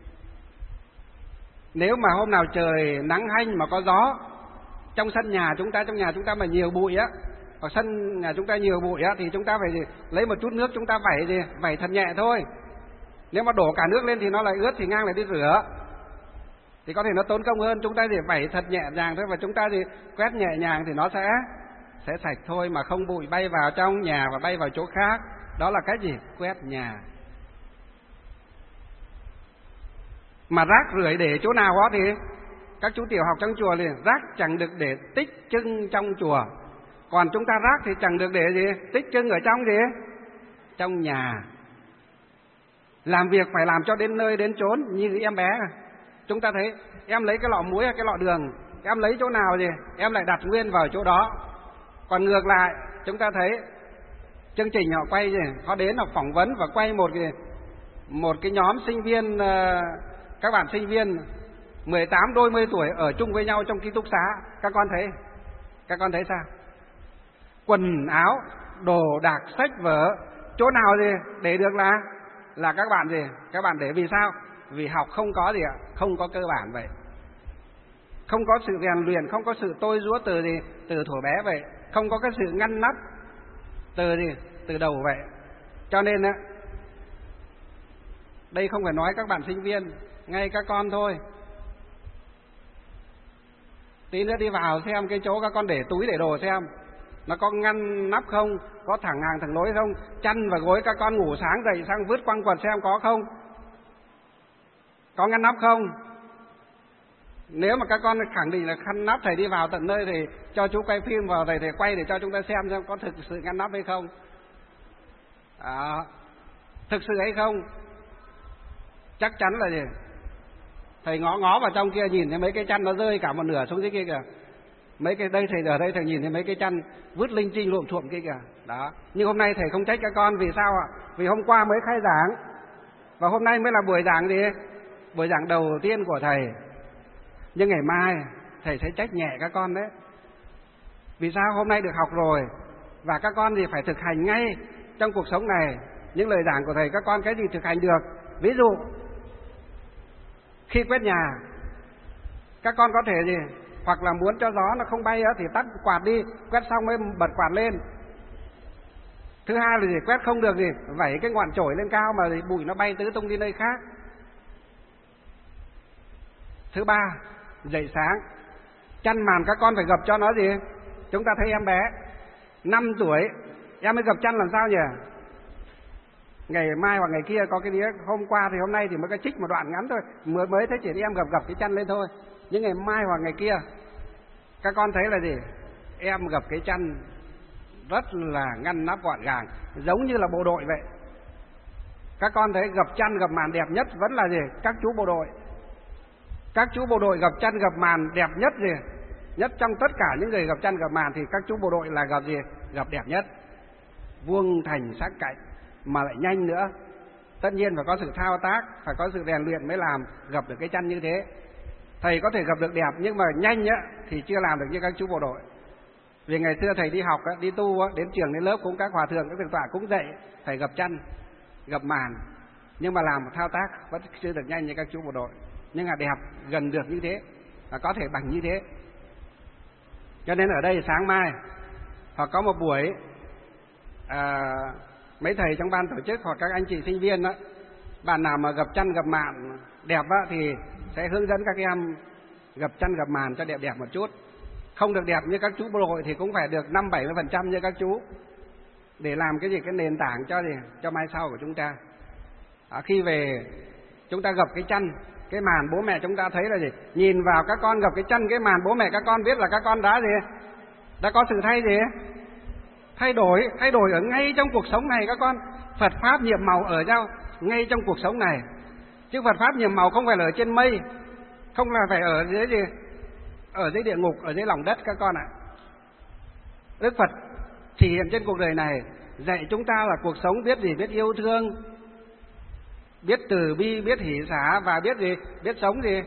Nếu mà hôm nào trời nắng hanh mà có gió, trong sân nhà chúng ta, trong nhà chúng ta mà nhiều bụi á, hoặc sân nhà chúng ta nhiều bụi á, thì chúng ta phải gì? Lấy một chút nước chúng ta vẩy gì? Vẩy thật nhẹ thôi. Nếu mà đổ cả nước lên thì nó lại ướt, thì ngang lại đi rửa, thì có thể nó tốn công hơn. Chúng ta thì vẩy thật nhẹ nhàng thôi, và chúng ta thì quét nhẹ nhàng thì nó sẽ sẽ sạch thôi, mà không bụi bay vào trong nhà và bay vào chỗ khác. Đó là cái gì? Quét nhà. Mà rác rưởi để chỗ nào đó thì các chú tiểu học trong chùa thì rác chẳng được để tích chưng trong chùa, còn chúng ta rác thì chẳng được để gì? Tích chưng ở trong gì? Trong nhà. Làm việc phải làm cho đến nơi đến chốn. Như em bé, chúng ta thấy em lấy cái lọ muối hay cái lọ đường, em lấy chỗ nào gì em lại đặt nguyên vào chỗ đó. Còn ngược lại, chúng ta thấy chương trình họ quay gì, họ đến họ phỏng vấn và quay một cái một cái nhóm sinh viên, các bạn sinh viên mười tám đôi mươi tuổi ở chung với nhau trong ký túc xá. Các con thấy các con thấy sao? Quần áo, đồ đạc, sách vở, chỗ nào gì để được là là các bạn gì các bạn để. Vì sao? Vì học không có gì ạ? Không có cơ bản vậy. Không có sự rèn luyện, không có sự tôi giũa từ gì từ thuở bé vậy, không có cái sự ngăn nắp từ gì từ đầu vậy. Cho nên á, đây không phải nói các bạn sinh viên, ngay các con thôi. Tí nữa đi vào xem cái chỗ các con để túi để đồ xem nó có ngăn nắp không, có thẳng hàng thẳng lối không, chăn và gối các con ngủ sáng dậy sang vứt quăng quật xem có không, có ngăn nắp không. Nếu mà các con khẳng định là ngăn nắp, thầy đi vào tận nơi thì cho chú quay phim vào, thầy thầy quay để cho chúng ta xem xem có thực sự ngăn nắp hay không. À, thực sự hay không? Chắc chắn là gì? Thầy ngó ngó vào trong kia nhìn thấy mấy cái chăn nó rơi cả một nửa xuống dưới kia kìa. Mấy cái đây thầy ở đây thầy nhìn thấy mấy cái chăn vứt linh tinh luộm thuộm kia kìa. Đó. Nhưng hôm nay thầy không trách các con, vì sao ạ? Vì hôm qua mới khai giảng và hôm nay mới là buổi giảng gì? Buổi giảng đầu tiên của thầy. Nhưng ngày mai thầy sẽ trách nhẹ các con đấy. Vì sao? Hôm nay được học rồi và các con thì phải thực hành ngay trong cuộc sống này. Những lời giảng của thầy các con cái gì thực hành được. Ví dụ khi quét nhà, các con có thể gì? Hoặc là muốn cho gió nó không bay thì tắt quạt đi, quét xong mới bật quạt lên. Thứ hai là gì? Quét không được gì? Vẩy cái ngọn chổi lên cao mà bụi nó bay tứ tung đi nơi khác. Thứ ba, dậy sáng, chăn màn các con phải gập cho nó gì? Chúng ta thấy em bé năm tuổi em mới gập chăn làm sao nhỉ? Ngày mai hoặc ngày kia có cái đĩa, hôm qua thì hôm nay thì mới có trích một đoạn ngắn thôi, mới mới thấy chị em gập gập cái chăn lên thôi. Nhưng ngày mai hoặc ngày kia các con thấy là gì? Em gập cái chăn rất là ngăn nắp gọn gàng, giống như là bộ đội vậy. Các con thấy gập chăn gập màn đẹp nhất vẫn là gì? Các chú bộ đội. Các chú bộ đội gập chăn gập màn đẹp nhất gì? Nhất trong tất cả những người gập chăn gập màn thì các chú bộ đội là gập gì? Gập đẹp nhất. Vuông thành sắc cạnh mà lại nhanh nữa. Tất nhiên phải có sự thao tác, phải có sự rèn luyện mới làm gập được cái chăn như thế. Thầy có thể gập được đẹp nhưng mà nhanh á thì chưa làm được như các chú bộ đội. Vì ngày xưa thầy đi học, đi tu, đến trường đến lớp cũng các hòa thượng, các thượng tọa cũng dạy thầy gập chăn, gập màn, nhưng mà làm một thao tác vẫn chưa được nhanh như các chú bộ đội. Nhưng mà đẹp gần được như thế, và có thể bằng như thế. Cho nên ở đây sáng mai hoặc có một buổi à, mấy thầy trong ban tổ chức hoặc các anh chị sinh viên đó, bạn nào mà gập chăn gập màn đẹp á, thì sẽ hướng dẫn các em gập chăn gập màn cho đẹp đẹp một chút. Không được đẹp như các chú bộ đội thì cũng phải được năm bảy mươi phần trăm như các chú, để làm cái gì? Cái nền tảng cho gì? Cho mai sau của chúng ta. À, khi về chúng ta gập cái chăn cái màn bố mẹ chúng ta thấy là gì? Nhìn vào các con gập cái chân cái màn bố mẹ các con biết là các con đã gì? Đã có sự thay gì? Thay đổi, thay đổi ở ngay trong cuộc sống này các con. Phật Pháp nhiệm màu ở đâu? Ngay trong cuộc sống này. Chứ Phật Pháp nhiệm màu không phải là ở trên mây, không là phải ở dưới gì? Ở dưới địa ngục, ở dưới lòng đất các con ạ. Đức Phật thể hiện trên cuộc đời này dạy chúng ta là cuộc sống biết gì? Biết yêu thương, biết từ bi, biết hỷ xả và biết gì? Biết sống gì?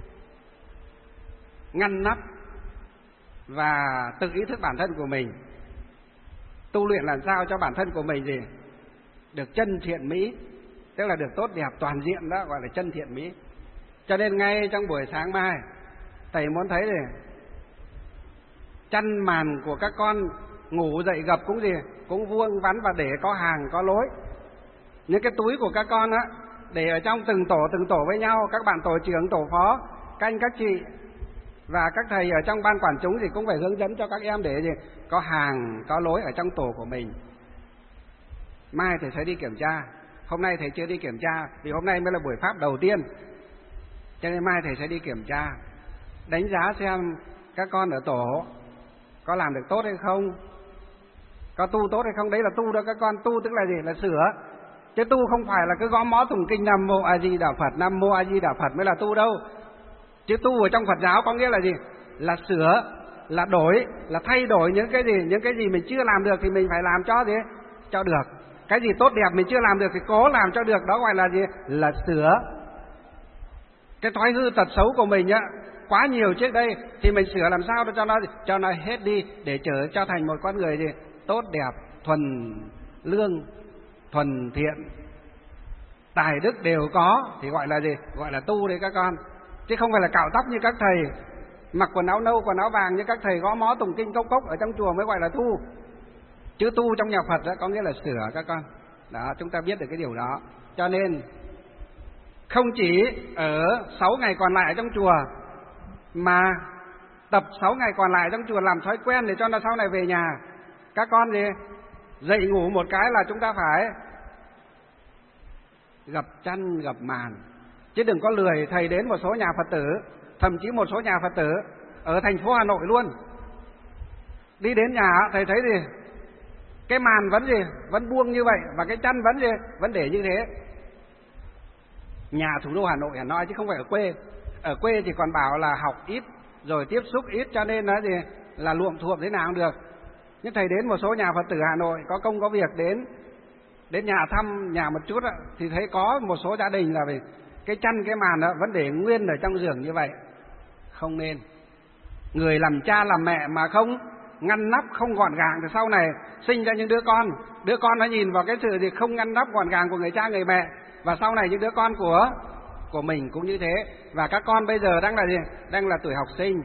Ngăn nắp và tự ý thức bản thân của mình. Tu luyện làm sao cho bản thân của mình gì? Được chân thiện mỹ, tức là được tốt đẹp toàn diện, đó gọi là chân thiện mỹ. Cho nên ngay trong buổi sáng mai thầy muốn thấy gì? Chăn màn của các con ngủ dậy gập cũng gì? Cũng vuông vắn và để có hàng có lối. Những cái túi của các con á để ở trong từng tổ từng tổ với nhau, các bạn tổ trưởng, tổ phó, các anh các chị và các thầy ở trong ban quản chúng thì cũng phải hướng dẫn cho các em để gì? Có hàng có lối ở trong tổ của mình. Mai thầy sẽ đi kiểm tra. Hôm nay thầy chưa đi kiểm tra vì hôm nay mới là buổi pháp đầu tiên, cho nên mai thầy sẽ đi kiểm tra, đánh giá xem các con ở tổ có làm được tốt hay không, có tu tốt hay không. Đấy là tu đó các con. Tu tức là gì? Là sửa. Chứ tu không phải là cứ gõ mõ tụng kinh Nam Mô A Di Đà Phật, Nam Mô A Di Đà Phật mới là tu đâu. Chứ tu ở trong Phật giáo có nghĩa là gì? Là sửa, là đổi, là thay đổi những cái gì, những cái gì mình chưa làm được thì mình phải làm cho gì? Cho được. Cái gì tốt đẹp mình chưa làm được thì cố làm cho được, đó gọi là gì? Là sửa. Cái thói hư tật xấu của mình á quá nhiều trước đây thì mình sửa làm sao cho nó cho nó hết đi để trở cho thành một con người gì? Tốt đẹp, thuần lương, thuần thiện, tài đức đều có thì gọi là gì? Gọi là tu đấy các con. Chứ không phải là cạo tóc như các thầy, mặc quần áo nâu quần áo vàng như các thầy gõ mõ tụng kinh cốc cốc ở trong chùa mới gọi là tu. Chứ tu trong nhà Phật đó có nghĩa là sửa các con. Đó, chúng ta biết được cái điều đó. Cho nên không chỉ ở sáu ngày còn lại trong chùa mà tập sáu ngày còn lại trong chùa làm thói quen để cho nó sau này về nhà các con gì? Dậy ngủ một cái là chúng ta phải gập chăn gập màn. Chứ đừng có lười. Thầy đến một số nhà Phật tử, thậm chí một số nhà Phật tử ở thành phố Hà Nội luôn, đi đến nhà thầy thấy gì? Cái màn vẫn gì? Vẫn buông như vậy và cái chăn vẫn gì? Vẫn để như thế. Nhà thủ đô Hà Nội Hà nói chứ không phải ở quê. Ở quê thì còn bảo là học ít rồi tiếp xúc ít cho nên là gì? Là luộm thuộm thế nào cũng được. Nhưng thầy đến một số nhà Phật tử Hà Nội có công có việc đến đến nhà thăm nhà một chút á, thì thấy có một số gia đình là vì cái chăn cái màn đó vẫn để nguyên ở trong giường như vậy. Không nên. Người làm cha làm mẹ mà không ngăn nắp không gọn gàng thì sau này sinh ra những đứa con, đứa con nó nhìn vào cái sự gì không ngăn nắp gọn gàng của người cha người mẹ, và sau này những đứa con của của mình cũng như thế. Và các con bây giờ đang là gì? Đang là tuổi học sinh,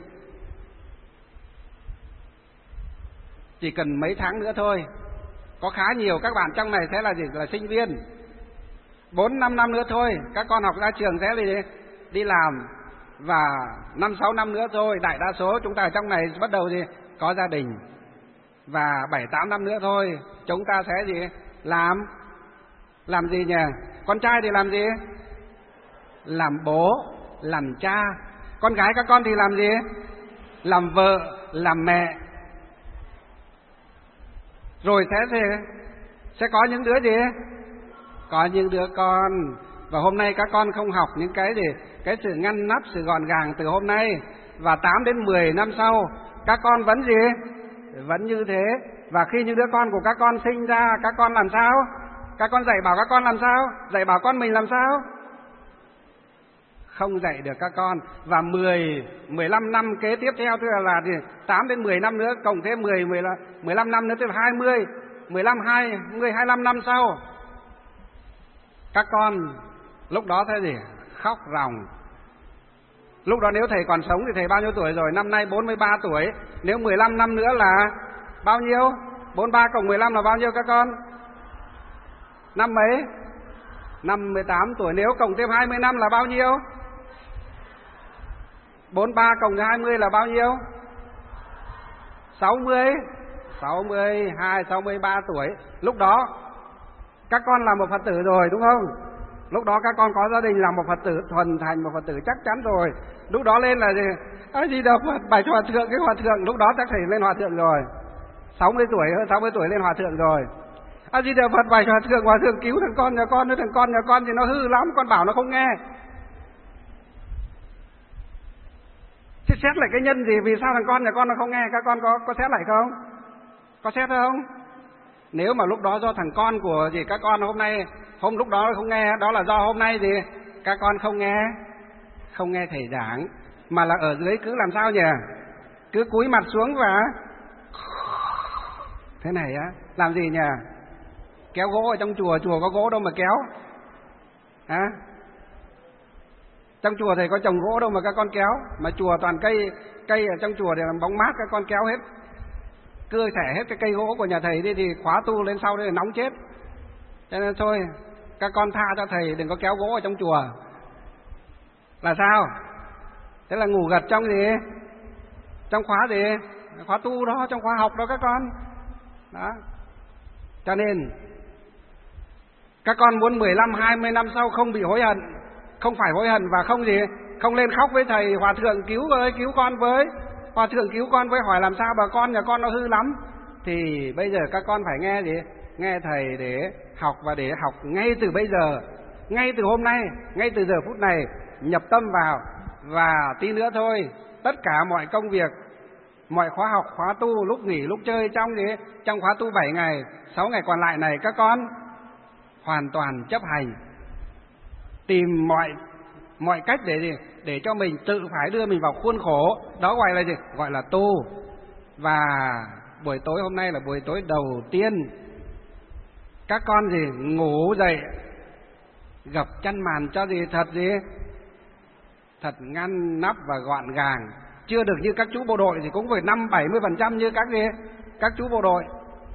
chỉ cần mấy tháng nữa thôi. Có khá nhiều các bạn trong này sẽ là gì? Là sinh viên. Bốn năm năm nữa thôi các con học ra trường sẽ đi đi làm, và năm sáu năm nữa thôi đại đa số chúng ta ở trong này bắt đầu gì? Có gia đình. Và bảy tám năm nữa thôi chúng ta sẽ gì? Làm làm gì nhỉ? Con trai thì làm gì? Làm bố, làm cha. Con gái các con thì làm gì? Làm vợ, làm mẹ. Rồi sẽ sẽ sẽ có những đứa gì? Có những đứa con. Và hôm nay các con không học những cái gì? Cái sự ngăn nắp, sự gọn gàng từ hôm nay, và tám đến mười năm sau các con vẫn gì? Vẫn như thế. Và khi những đứa con của các con sinh ra, các con làm sao? Các con dạy bảo các con làm sao? Dạy bảo con mình làm sao? Không dạy được các con. Và mười, mười lăm năm kế tiếp theo, tức là, là gì? tám đến mười năm nữa, cộng thêm mười, mười lăm năm nữa, tức là hai mươi, mười lăm, hai mươi, hai mươi lăm năm sau, các con lúc đó thế gì? Khóc ròng. Lúc đó nếu thầy còn sống thì thầy bao nhiêu tuổi rồi? Năm nay bốn mươi ba tuổi. Nếu mười lăm năm nữa là bao nhiêu? bốn mươi ba cộng mười lăm là bao nhiêu các con? Năm mấy? năm mươi tám tuổi. Nếu cộng thêm hai mươi năm là bao nhiêu? bốn mươi ba cộng hai mươi là bao nhiêu? sáu mươi. sáu mươi hai, sáu mươi ba tuổi. Lúc đó các con là một Phật tử rồi đúng không? Lúc đó các con có gia đình là một Phật tử thuần thành, một Phật tử chắc chắn rồi. Lúc đó lên là gì? A Di Đà Phật, bài hòa thượng, cái hòa thượng, lúc đó chắc thầy lên hòa thượng rồi. sáu mươi tuổi, hơn sáu mươi tuổi lên hòa thượng rồi. A Di Đà Phật, bài hòa thượng, hòa thượng cứu thằng con nhà con, thằng con nhà con thì nó hư lắm, con bảo nó không nghe. Thế xét lại cái nhân gì, vì sao thằng con nhà con nó không nghe? Các con có có xét lại không? Có xét không? Nếu mà lúc đó do thằng con của gì các con hôm nay, hôm lúc đó không nghe, đó là do hôm nay gì các con không nghe, không nghe thầy giảng, mà là ở dưới cứ làm sao nhỉ? Cứ cúi mặt xuống và thế này á, làm gì nhỉ? Kéo gỗ ở trong chùa, chùa có gỗ đâu mà kéo. Hả? Trong chùa thầy có trồng gỗ đâu mà các con kéo, mà chùa toàn cây, cây ở trong chùa để làm bóng mát, các con kéo hết, cưa xẻ hết cái cây gỗ của nhà thầy đi thì khóa tu lên sau đây là nóng chết. Cho nên thôi, các con tha cho thầy, đừng có kéo gỗ ở trong chùa. Là sao? Thế là ngủ gật trong gì? Trong khóa gì? Khóa tu đó, trong khóa học đó các con. Đó. Cho nên các con muốn mười lăm hai mươi năm sau không bị hối hận, không phải hối hận và không gì, không lên khóc với thầy, hòa thượng cứu với, cứu con với, hòa thượng cứu con với, hỏi làm sao bà con nhà con nó hư lắm. Thì bây giờ các con phải nghe gì? Nghe thầy để học, và để học ngay từ bây giờ, ngay từ hôm nay, ngay từ giờ phút này, nhập tâm vào. Và tí nữa thôi, tất cả mọi công việc, mọi khóa học, khóa tu, lúc nghỉ, lúc chơi trong gì, trong khóa tu bảy ngày, sáu ngày còn lại này các con hoàn toàn chấp hành, tìm mọi mọi cách để gì, để cho mình tự phải đưa mình vào khuôn khổ. Đó gọi là gì? Gọi là tu. Và buổi tối hôm nay là buổi tối đầu tiên các con gì ngủ dậy gập chăn màn cho gì thật gì thật ngăn nắp và gọn gàng, chưa được như các chú bộ đội thì cũng phải năm bảy mươi phần trăm như các gì các chú bộ đội.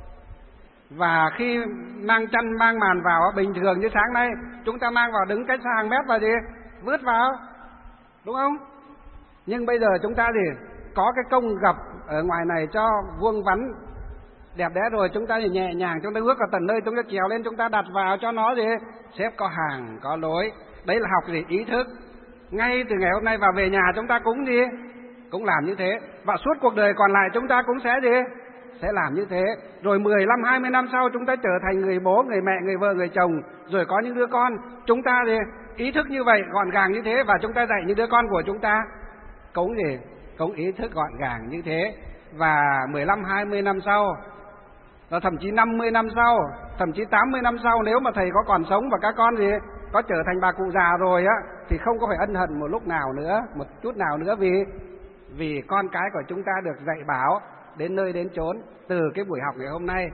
Và khi mang chăn mang màn vào, bình thường như sáng nay chúng ta mang vào đứng cách xa hàng mét và gì vứt vào, đúng không? Nhưng bây giờ chúng ta gì có cái công gập ở ngoài này cho vuông vắn đẹp đẽ rồi, chúng ta thì nhẹ nhàng, chúng ta bước vào tận nơi, chúng ta trèo lên, chúng ta đặt vào cho nó gì xếp có hàng có lối. Đấy là học gì ý thức. Ngay từ ngày hôm nay và về nhà chúng ta cũng gì cũng làm như thế, và suốt cuộc đời còn lại chúng ta cũng sẽ gì sẽ làm như thế. Rồi mười lăm hai mươi năm sau chúng ta trở thành người bố, người mẹ, người vợ, người chồng, rồi có những đứa con, chúng ta thì ý thức như vậy, gọn gàng như thế, và chúng ta dạy những đứa con của chúng ta cũng gì cũng ý thức gọn gàng như thế. Và mười lăm hai mươi năm sau, và thậm chí năm mươi năm sau, thậm chí tám mươi năm sau, nếu mà thầy có còn sống và các con gì có trở thành bà cụ già rồi á, thì không có phải ân hận một lúc nào nữa, một chút nào nữa, vì vì con cái của chúng ta được dạy bảo đến nơi đến chốn từ cái buổi học ngày hôm nay.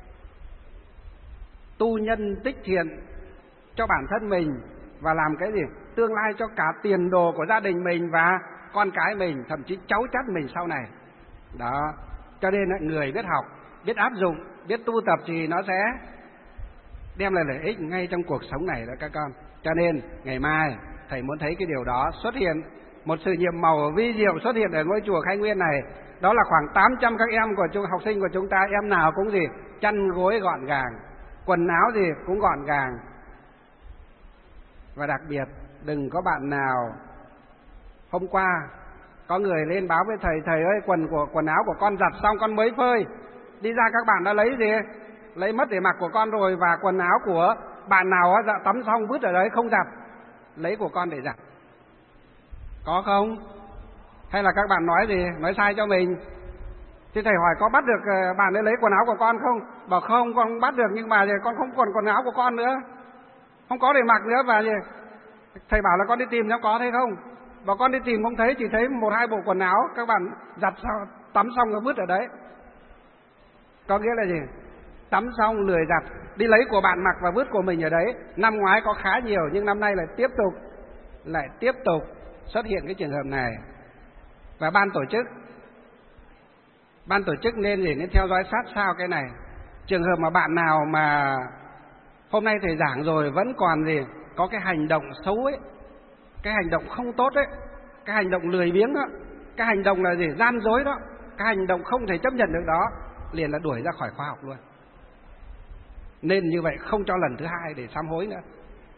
Tu nhân tích thiện cho bản thân mình và làm cái gì tương lai cho cả tiền đồ của gia đình mình và con cái mình, thậm chí cháu chắt mình sau này. Đó, cho nên người biết học, biết áp dụng, biết tu tập thì nó sẽ đem lại lợi ích ngay trong cuộc sống này đó các con. Cho nên ngày mai thầy muốn thấy cái điều đó xuất hiện, một sự nhiệm màu vi diệu xuất hiện ở ngôi chùa Khai Nguyên này. Đó là khoảng tám trăm các em của chúng, học sinh của chúng ta, em nào cũng gì chăn gối gọn gàng, quần áo gì cũng gọn gàng. Và đặc biệt đừng có bạn nào, hôm qua có người lên báo với thầy, thầy ơi quần của quần áo của con giặt xong con mới phơi, đi ra các bạn đã lấy gì lấy mất để mặc của con rồi, và quần áo của bạn nào á, tắm xong vứt ở đấy không giặt, lấy của con để giặt. Có không? Hay là các bạn nói gì nói sai cho mình? Thì thầy hỏi có bắt được bạn ấy lấy quần áo của con không? Bảo không, con bắt được, nhưng mà con không còn quần áo của con nữa, không có để mặc nữa. Và gì thầy bảo là con đi tìm nó có thấy không? Bảo con đi tìm không thấy, chỉ thấy một hai bộ quần áo các bạn giặt xong, tắm xong rồi vứt ở đấy. Có nghĩa là gì? Tắm xong lười giặt, đi lấy của bạn mặc và vứt của mình ở đấy. Năm ngoái có khá nhiều, nhưng năm nay lại tiếp tục lại tiếp tục xuất hiện cái trường hợp này. Và ban tổ chức ban tổ chức nên gì nên theo dõi sát sao cái này. Trường hợp mà bạn nào mà hôm nay thầy giảng rồi vẫn còn gì có cái hành động xấu ấy, cái hành động không tốt ấy, cái hành động lười biếng đó, cái hành động là gì gian dối đó, cái hành động không thể chấp nhận được đó, liền là đuổi ra khỏi khóa học luôn. Nên như vậy không cho lần thứ hai để sám hối nữa.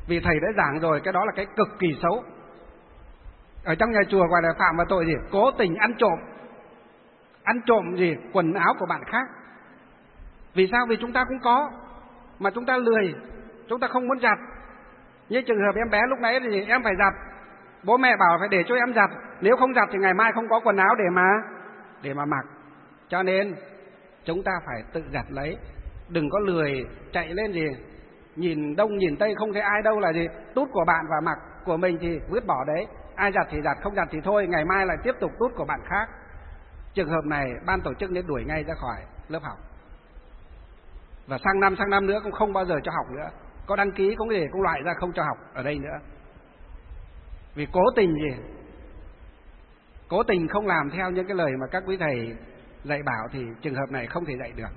Vì thầy đã giảng rồi, cái đó là cái cực kỳ xấu. Ở trong nhà chùa gọi là phạm vào tội gì? Cố tình ăn trộm. Ăn trộm gì? Quần áo của bạn khác. Vì sao? Vì chúng ta cũng có, mà chúng ta lười, chúng ta không muốn giặt. Như trường hợp em bé lúc nãy thì em phải giặt, bố mẹ bảo phải để cho em giặt, nếu không giặt thì ngày mai không có quần áo để mà để mà mặc. Cho nên chúng ta phải tự giặt lấy, đừng có lười chạy lên gì nhìn đông nhìn tây không thấy ai đâu là gì tút của bạn và mặc của mình thì vứt bỏ đấy. Ai giặt thì giặt, không giặt thì thôi, ngày mai lại tiếp tục tút của bạn khác. Trường hợp này ban tổ chức nên đuổi ngay ra khỏi lớp học, và sang năm sang năm nữa cũng không bao giờ cho học nữa. Có đăng ký cũng gì cũng loại ra, không cho học ở đây nữa. Vì cố tình gì cố tình không làm theo những cái lời mà các quý thầy dạy bảo thì trường hợp này không thể dạy được.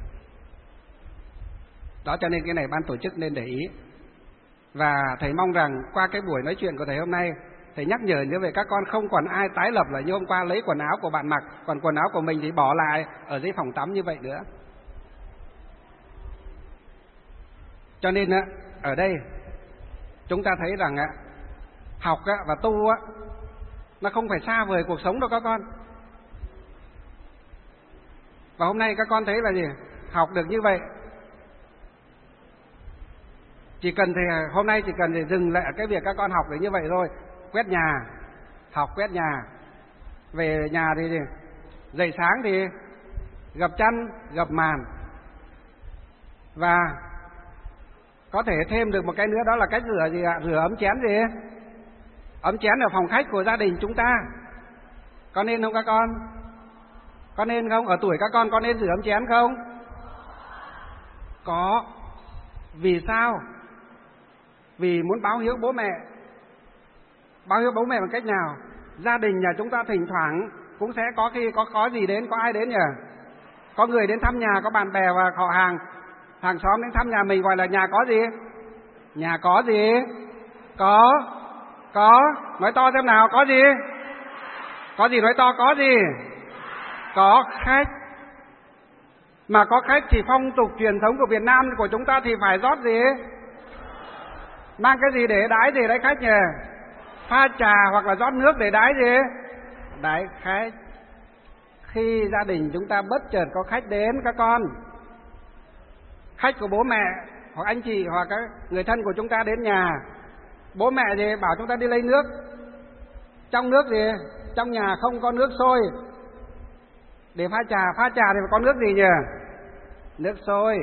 Đó, cho nên cái này ban tổ chức nên để ý. Và thầy mong rằng qua cái buổi nói chuyện của thầy hôm nay, thầy nhắc nhở như vậy các con không còn ai tái lập là như hôm qua lấy quần áo của bạn mặc, còn quần áo của mình thì bỏ lại ở dưới phòng tắm như vậy nữa. Cho nên ở đây chúng ta thấy rằng học và tu nó không phải xa vời cuộc sống đâu các con. Và hôm nay các con thấy là gì? Học được như vậy, chỉ cần thì hôm nay chỉ cần thì dừng lại cái việc các con học được như vậy thôi. Quét nhà, học quét nhà. Về nhà thì gì? Dậy sáng thì gập chăn, gập màn. Và có thể thêm được một cái nữa, đó là cách rửa gì ạ? Rửa ấm chén gì? Ấm chén ở phòng khách của gia đình chúng ta. Có nên không các con? Có nên không? Ở tuổi các con có nên rửa ấm chén không? Có. Vì sao? Vì muốn báo hiếu bố mẹ. Báo hiếu bố mẹ bằng cách nào? Gia đình nhà chúng ta thỉnh thoảng cũng sẽ có khi có có gì đến, có ai đến nhỉ? Có người đến thăm nhà, có bạn bè và họ hàng, hàng xóm đến thăm nhà mình, gọi là nhà có gì? Nhà có gì? Có. Có. Nói to xem nào, có gì? Có gì nói to, có gì? Có khách. Mà có khách thì phong tục truyền thống của Việt Nam của chúng ta thì phải rót gì? Mang cái gì để đái gì đấy khách nhỉ? Pha trà hoặc là rót nước để đái gì? Đái khách. Khi gia đình chúng ta bất chợt có khách đến các con, khách của bố mẹ hoặc anh chị hoặc các người thân của chúng ta đến nhà, bố mẹ thì bảo chúng ta đi lấy nước. Trong nước gì? Trong nhà không có nước sôi để pha trà. Pha trà thì có nước gì nhỉ? Nước sôi.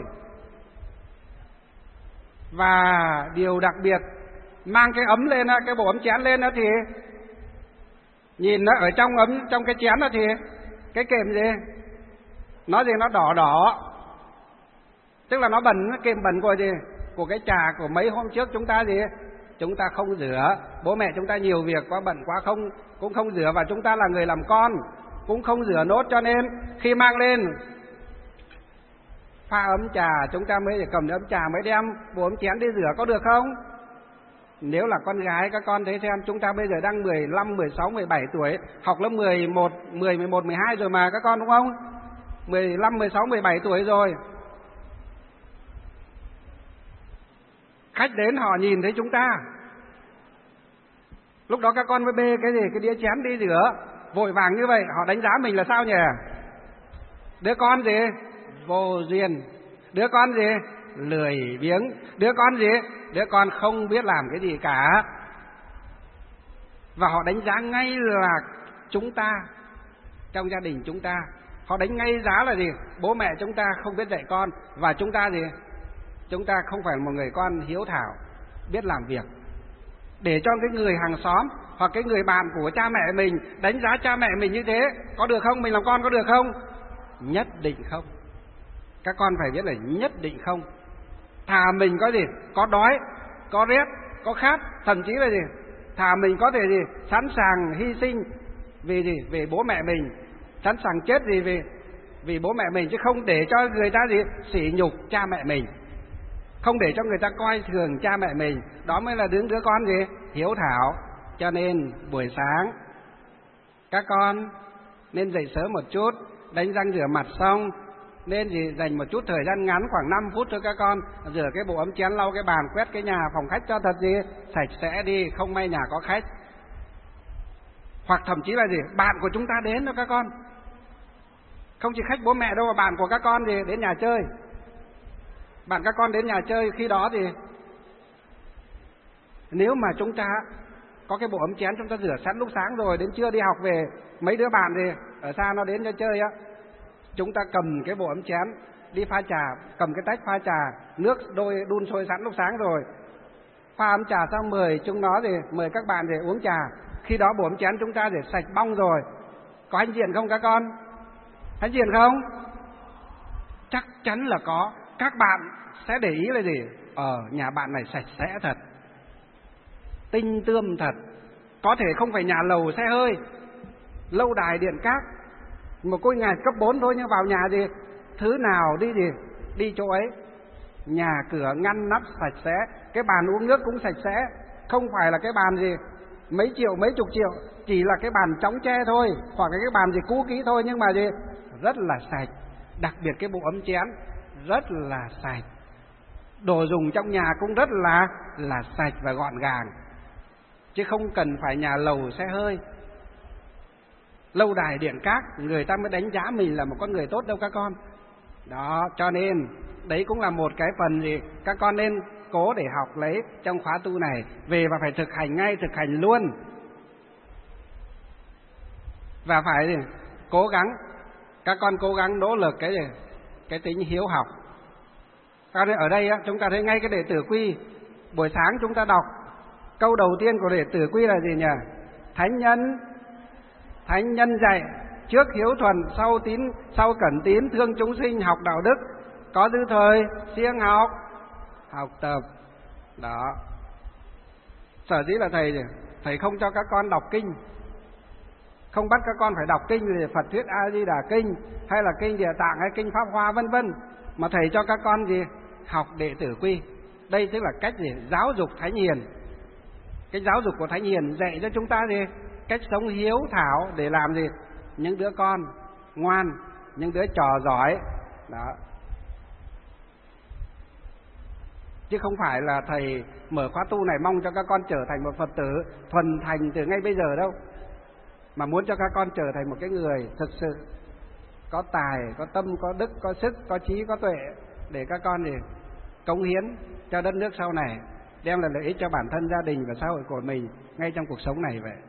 Và điều đặc biệt, mang cái ấm lên, cái bộ ấm chén lên đó thì nhìn nó ở trong ấm, trong cái chén đó thì cái kềm gì? Nó gì? Nó đỏ đỏ. Tức là nó bẩn, cái kềm bẩn của gì? Của cái trà của mấy hôm trước chúng ta gì? Chúng ta không rửa. Bố mẹ chúng ta nhiều việc quá, bận quá, không cũng không rửa. Và chúng ta là người làm con cũng không rửa nốt, cho nên khi mang lên pha ấm trà, chúng ta mới cầm ấm trà mới đem bộ ấm chén đi rửa, có được không? Nếu là con gái các con thấy xem, chúng ta bây giờ đang mười lăm, mười sáu, mười bảy tuổi, học lớp mười một, mười, mười một, mười hai rồi mà các con, đúng không? mười lăm, mười sáu, mười bảy tuổi rồi. Khách đến họ nhìn thấy chúng ta, lúc đó các con mới bê cái gì? Cái đĩa chén đi rửa vội vàng như vậy, họ đánh giá mình là sao nhỉ? Đứa con gì? Vô duyên. Đứa con gì? Lười biếng. Đứa con gì? Đứa con không biết làm cái gì cả. Và họ đánh giá ngay là chúng ta, trong gia đình chúng ta, họ đánh ngay giá là gì? Bố mẹ chúng ta không biết dạy con. Và chúng ta gì? Chúng ta không phải một người con hiếu thảo, biết làm việc. Để cho cái người hàng xóm hoặc cái người bạn của cha mẹ mình đánh giá cha mẹ mình như thế, có được không? Mình làm con có được không? Nhất định không. Các con phải biết là nhất định không. Thà mình có gì? Có đói, có rét, có khát, thậm chí là gì? Thà mình có thể gì? Sẵn sàng hy sinh vì gì? Vì bố mẹ mình. Sẵn sàng chết gì? Vì, vì bố mẹ mình, chứ không để cho người ta gì? Sỉ nhục cha mẹ mình. Không để cho người ta coi thường cha mẹ mình. Đó mới là đứa đứa con gì? Hiếu thảo. Cho nên buổi sáng các con nên dậy sớm một chút, đánh răng rửa mặt xong, Nên thì dành một chút thời gian ngắn khoảng năm phút cho các con, rửa cái bộ ấm chén, lau cái bàn, quét cái nhà phòng khách cho thật gì sạch sẽ đi, không may nhà có khách. Hoặc thậm chí là gì, bạn của chúng ta đến đó các con, không chỉ khách bố mẹ đâu mà bạn của các con thì đến nhà chơi. Bạn các con đến nhà chơi, khi đó thì nếu mà chúng ta có cái bộ ấm chén chúng ta rửa sẵn lúc sáng rồi, đến trưa đi học về, mấy đứa bạn thì ở xa nó đến cho chơi á, chúng ta cầm cái bộ ấm chén đi pha trà, cầm cái tách pha trà, nước đôi đun sôi sẵn lúc sáng rồi, pha ấm trà xong mời chúng nó thì mời các bạn để uống trà. Khi đó bộ ấm chén chúng ta để sạch bong rồi. Có hãnh diện không các con? Hãnh diện không? Chắc chắn là có. Các bạn sẽ để ý là gì? Ờ, nhà bạn này sạch sẽ thật, tinh tươm thật. Có thể không phải nhà lầu xe hơi, lâu đài điện cát, một ngôi nhà cấp bốn thôi, nhưng vào nhà gì thứ nào đi gì đi chỗ ấy, nhà cửa ngăn nắp sạch sẽ, cái bàn uống nước cũng sạch sẽ, không phải là cái bàn gì mấy triệu mấy chục triệu, chỉ là cái bàn chóng tre thôi, hoặc là cái bàn gì cũ kỹ thôi, nhưng mà gì rất là sạch. Đặc biệt cái bộ ấm chén rất là sạch, đồ dùng trong nhà cũng rất là là sạch và gọn gàng, chứ không cần phải nhà lầu xe hơi, lâu đài điện cát người ta mới đánh giá mình là một con người tốt đâu các con. Đó, cho nên đấy cũng là một cái phần gì các con nên cố để học lấy trong khóa tu này về, và phải thực hành ngay, thực hành luôn, và phải gì cố gắng, các con cố gắng nỗ lực cái gì cái tính hiếu học. Các ở đây á, chúng ta thấy ngay cái đệ tử quy, buổi sáng chúng ta đọc câu đầu tiên của đệ tử quy là gì nhỉ? Thánh nhân Thánh nhân dạy trước hiếu thuần, sau tín sau cẩn tín, thương chúng sinh, học đạo đức, có dư thời siêng học học tập. Đó, sở dĩ là thầy thầy không cho các con đọc kinh, không bắt các con phải đọc kinh về Phật thuyết A Di Đà kinh hay là kinh Địa Tạng hay kinh Pháp Hoa vân vân, mà thầy cho các con gì học đệ tử quy. Đây tức là cách gì giáo dục thánh hiền. Cái giáo dục của thánh hiền dạy cho chúng ta gì cách sống hiếu thảo để làm gì những đứa con ngoan, những đứa trò giỏi. Đó, chứ không phải là thầy mở khóa tu này mong cho các con trở thành một Phật tử thuần thành từ ngay bây giờ đâu, mà muốn cho các con trở thành một cái người thực sự có tài, có tâm, có đức, có sức, có trí, có tuệ, để các con thì cống hiến cho đất nước sau này, đem lại lợi ích cho bản thân, gia đình và xã hội của mình ngay trong cuộc sống này vậy.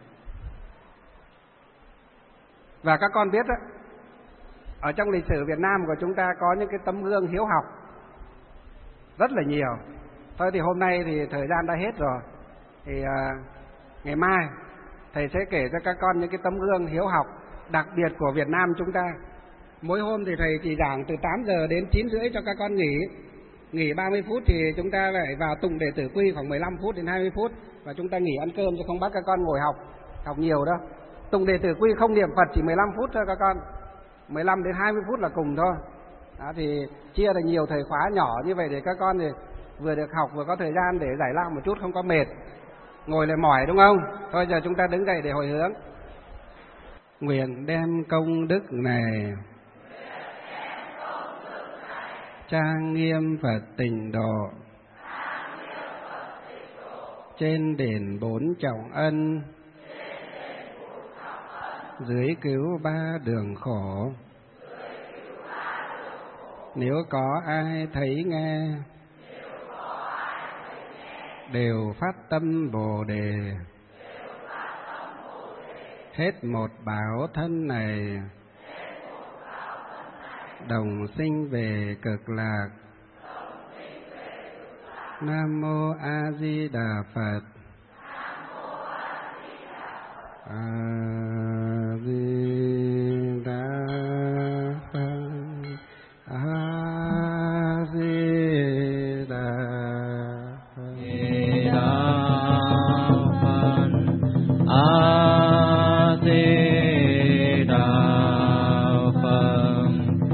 Và các con biết đó, ở trong lịch sử Việt Nam của chúng ta có những cái tấm gương hiếu học rất là nhiều. Thôi thì hôm nay thì thời gian đã hết rồi, thì à, ngày mai thầy sẽ kể cho các con những cái tấm gương hiếu học đặc biệt của Việt Nam chúng ta. Mỗi hôm thì thầy chỉ giảng từ tám giờ đến chín rưỡi cho các con nghỉ. Nghỉ ba mươi phút thì chúng ta lại vào tụng đệ tử quy khoảng mười lăm phút đến hai mươi phút, và chúng ta nghỉ ăn cơm, chứ không bắt các con ngồi học học nhiều đâu. Tụng đệ tử quy không niệm Phật chỉ mười lăm phút thôi các con, mười lăm đến hai mươi phút là cùng thôi. Đó, thì chia ra nhiều thời khóa nhỏ như vậy để các con thì vừa được học vừa có thời gian để giải lao một chút, không có mệt, ngồi lại mỏi đúng không? Thôi giờ chúng ta đứng dậy để hồi hướng. Nguyện đem công đức này trang nghiêm Phật tịnh độ, trên đền bốn trọng ân, dưới cứu ba đường khổ. Nếu có ai thấy nghe, đều phát tâm Bồ Đề, hết một bảo thân này, đồng sinh về cực lạc. Nam mô A Di Đà Phật. A Di Đà Phật. A Di Đà Phật. A Di Đà Phật.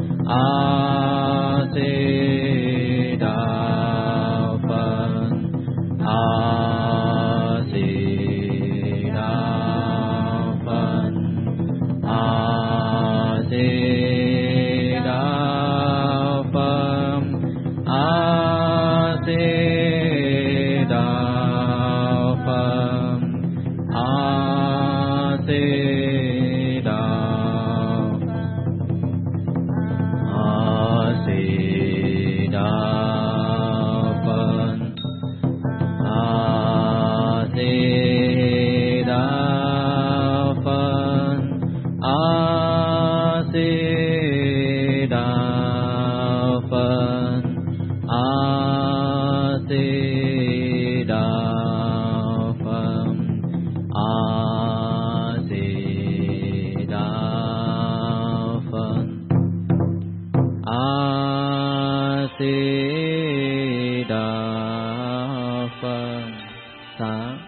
A Di Đà Phật. A Di Đà Phật. Di Đà Phật. A Di Đà Phật. A Di Đà Phật. Xá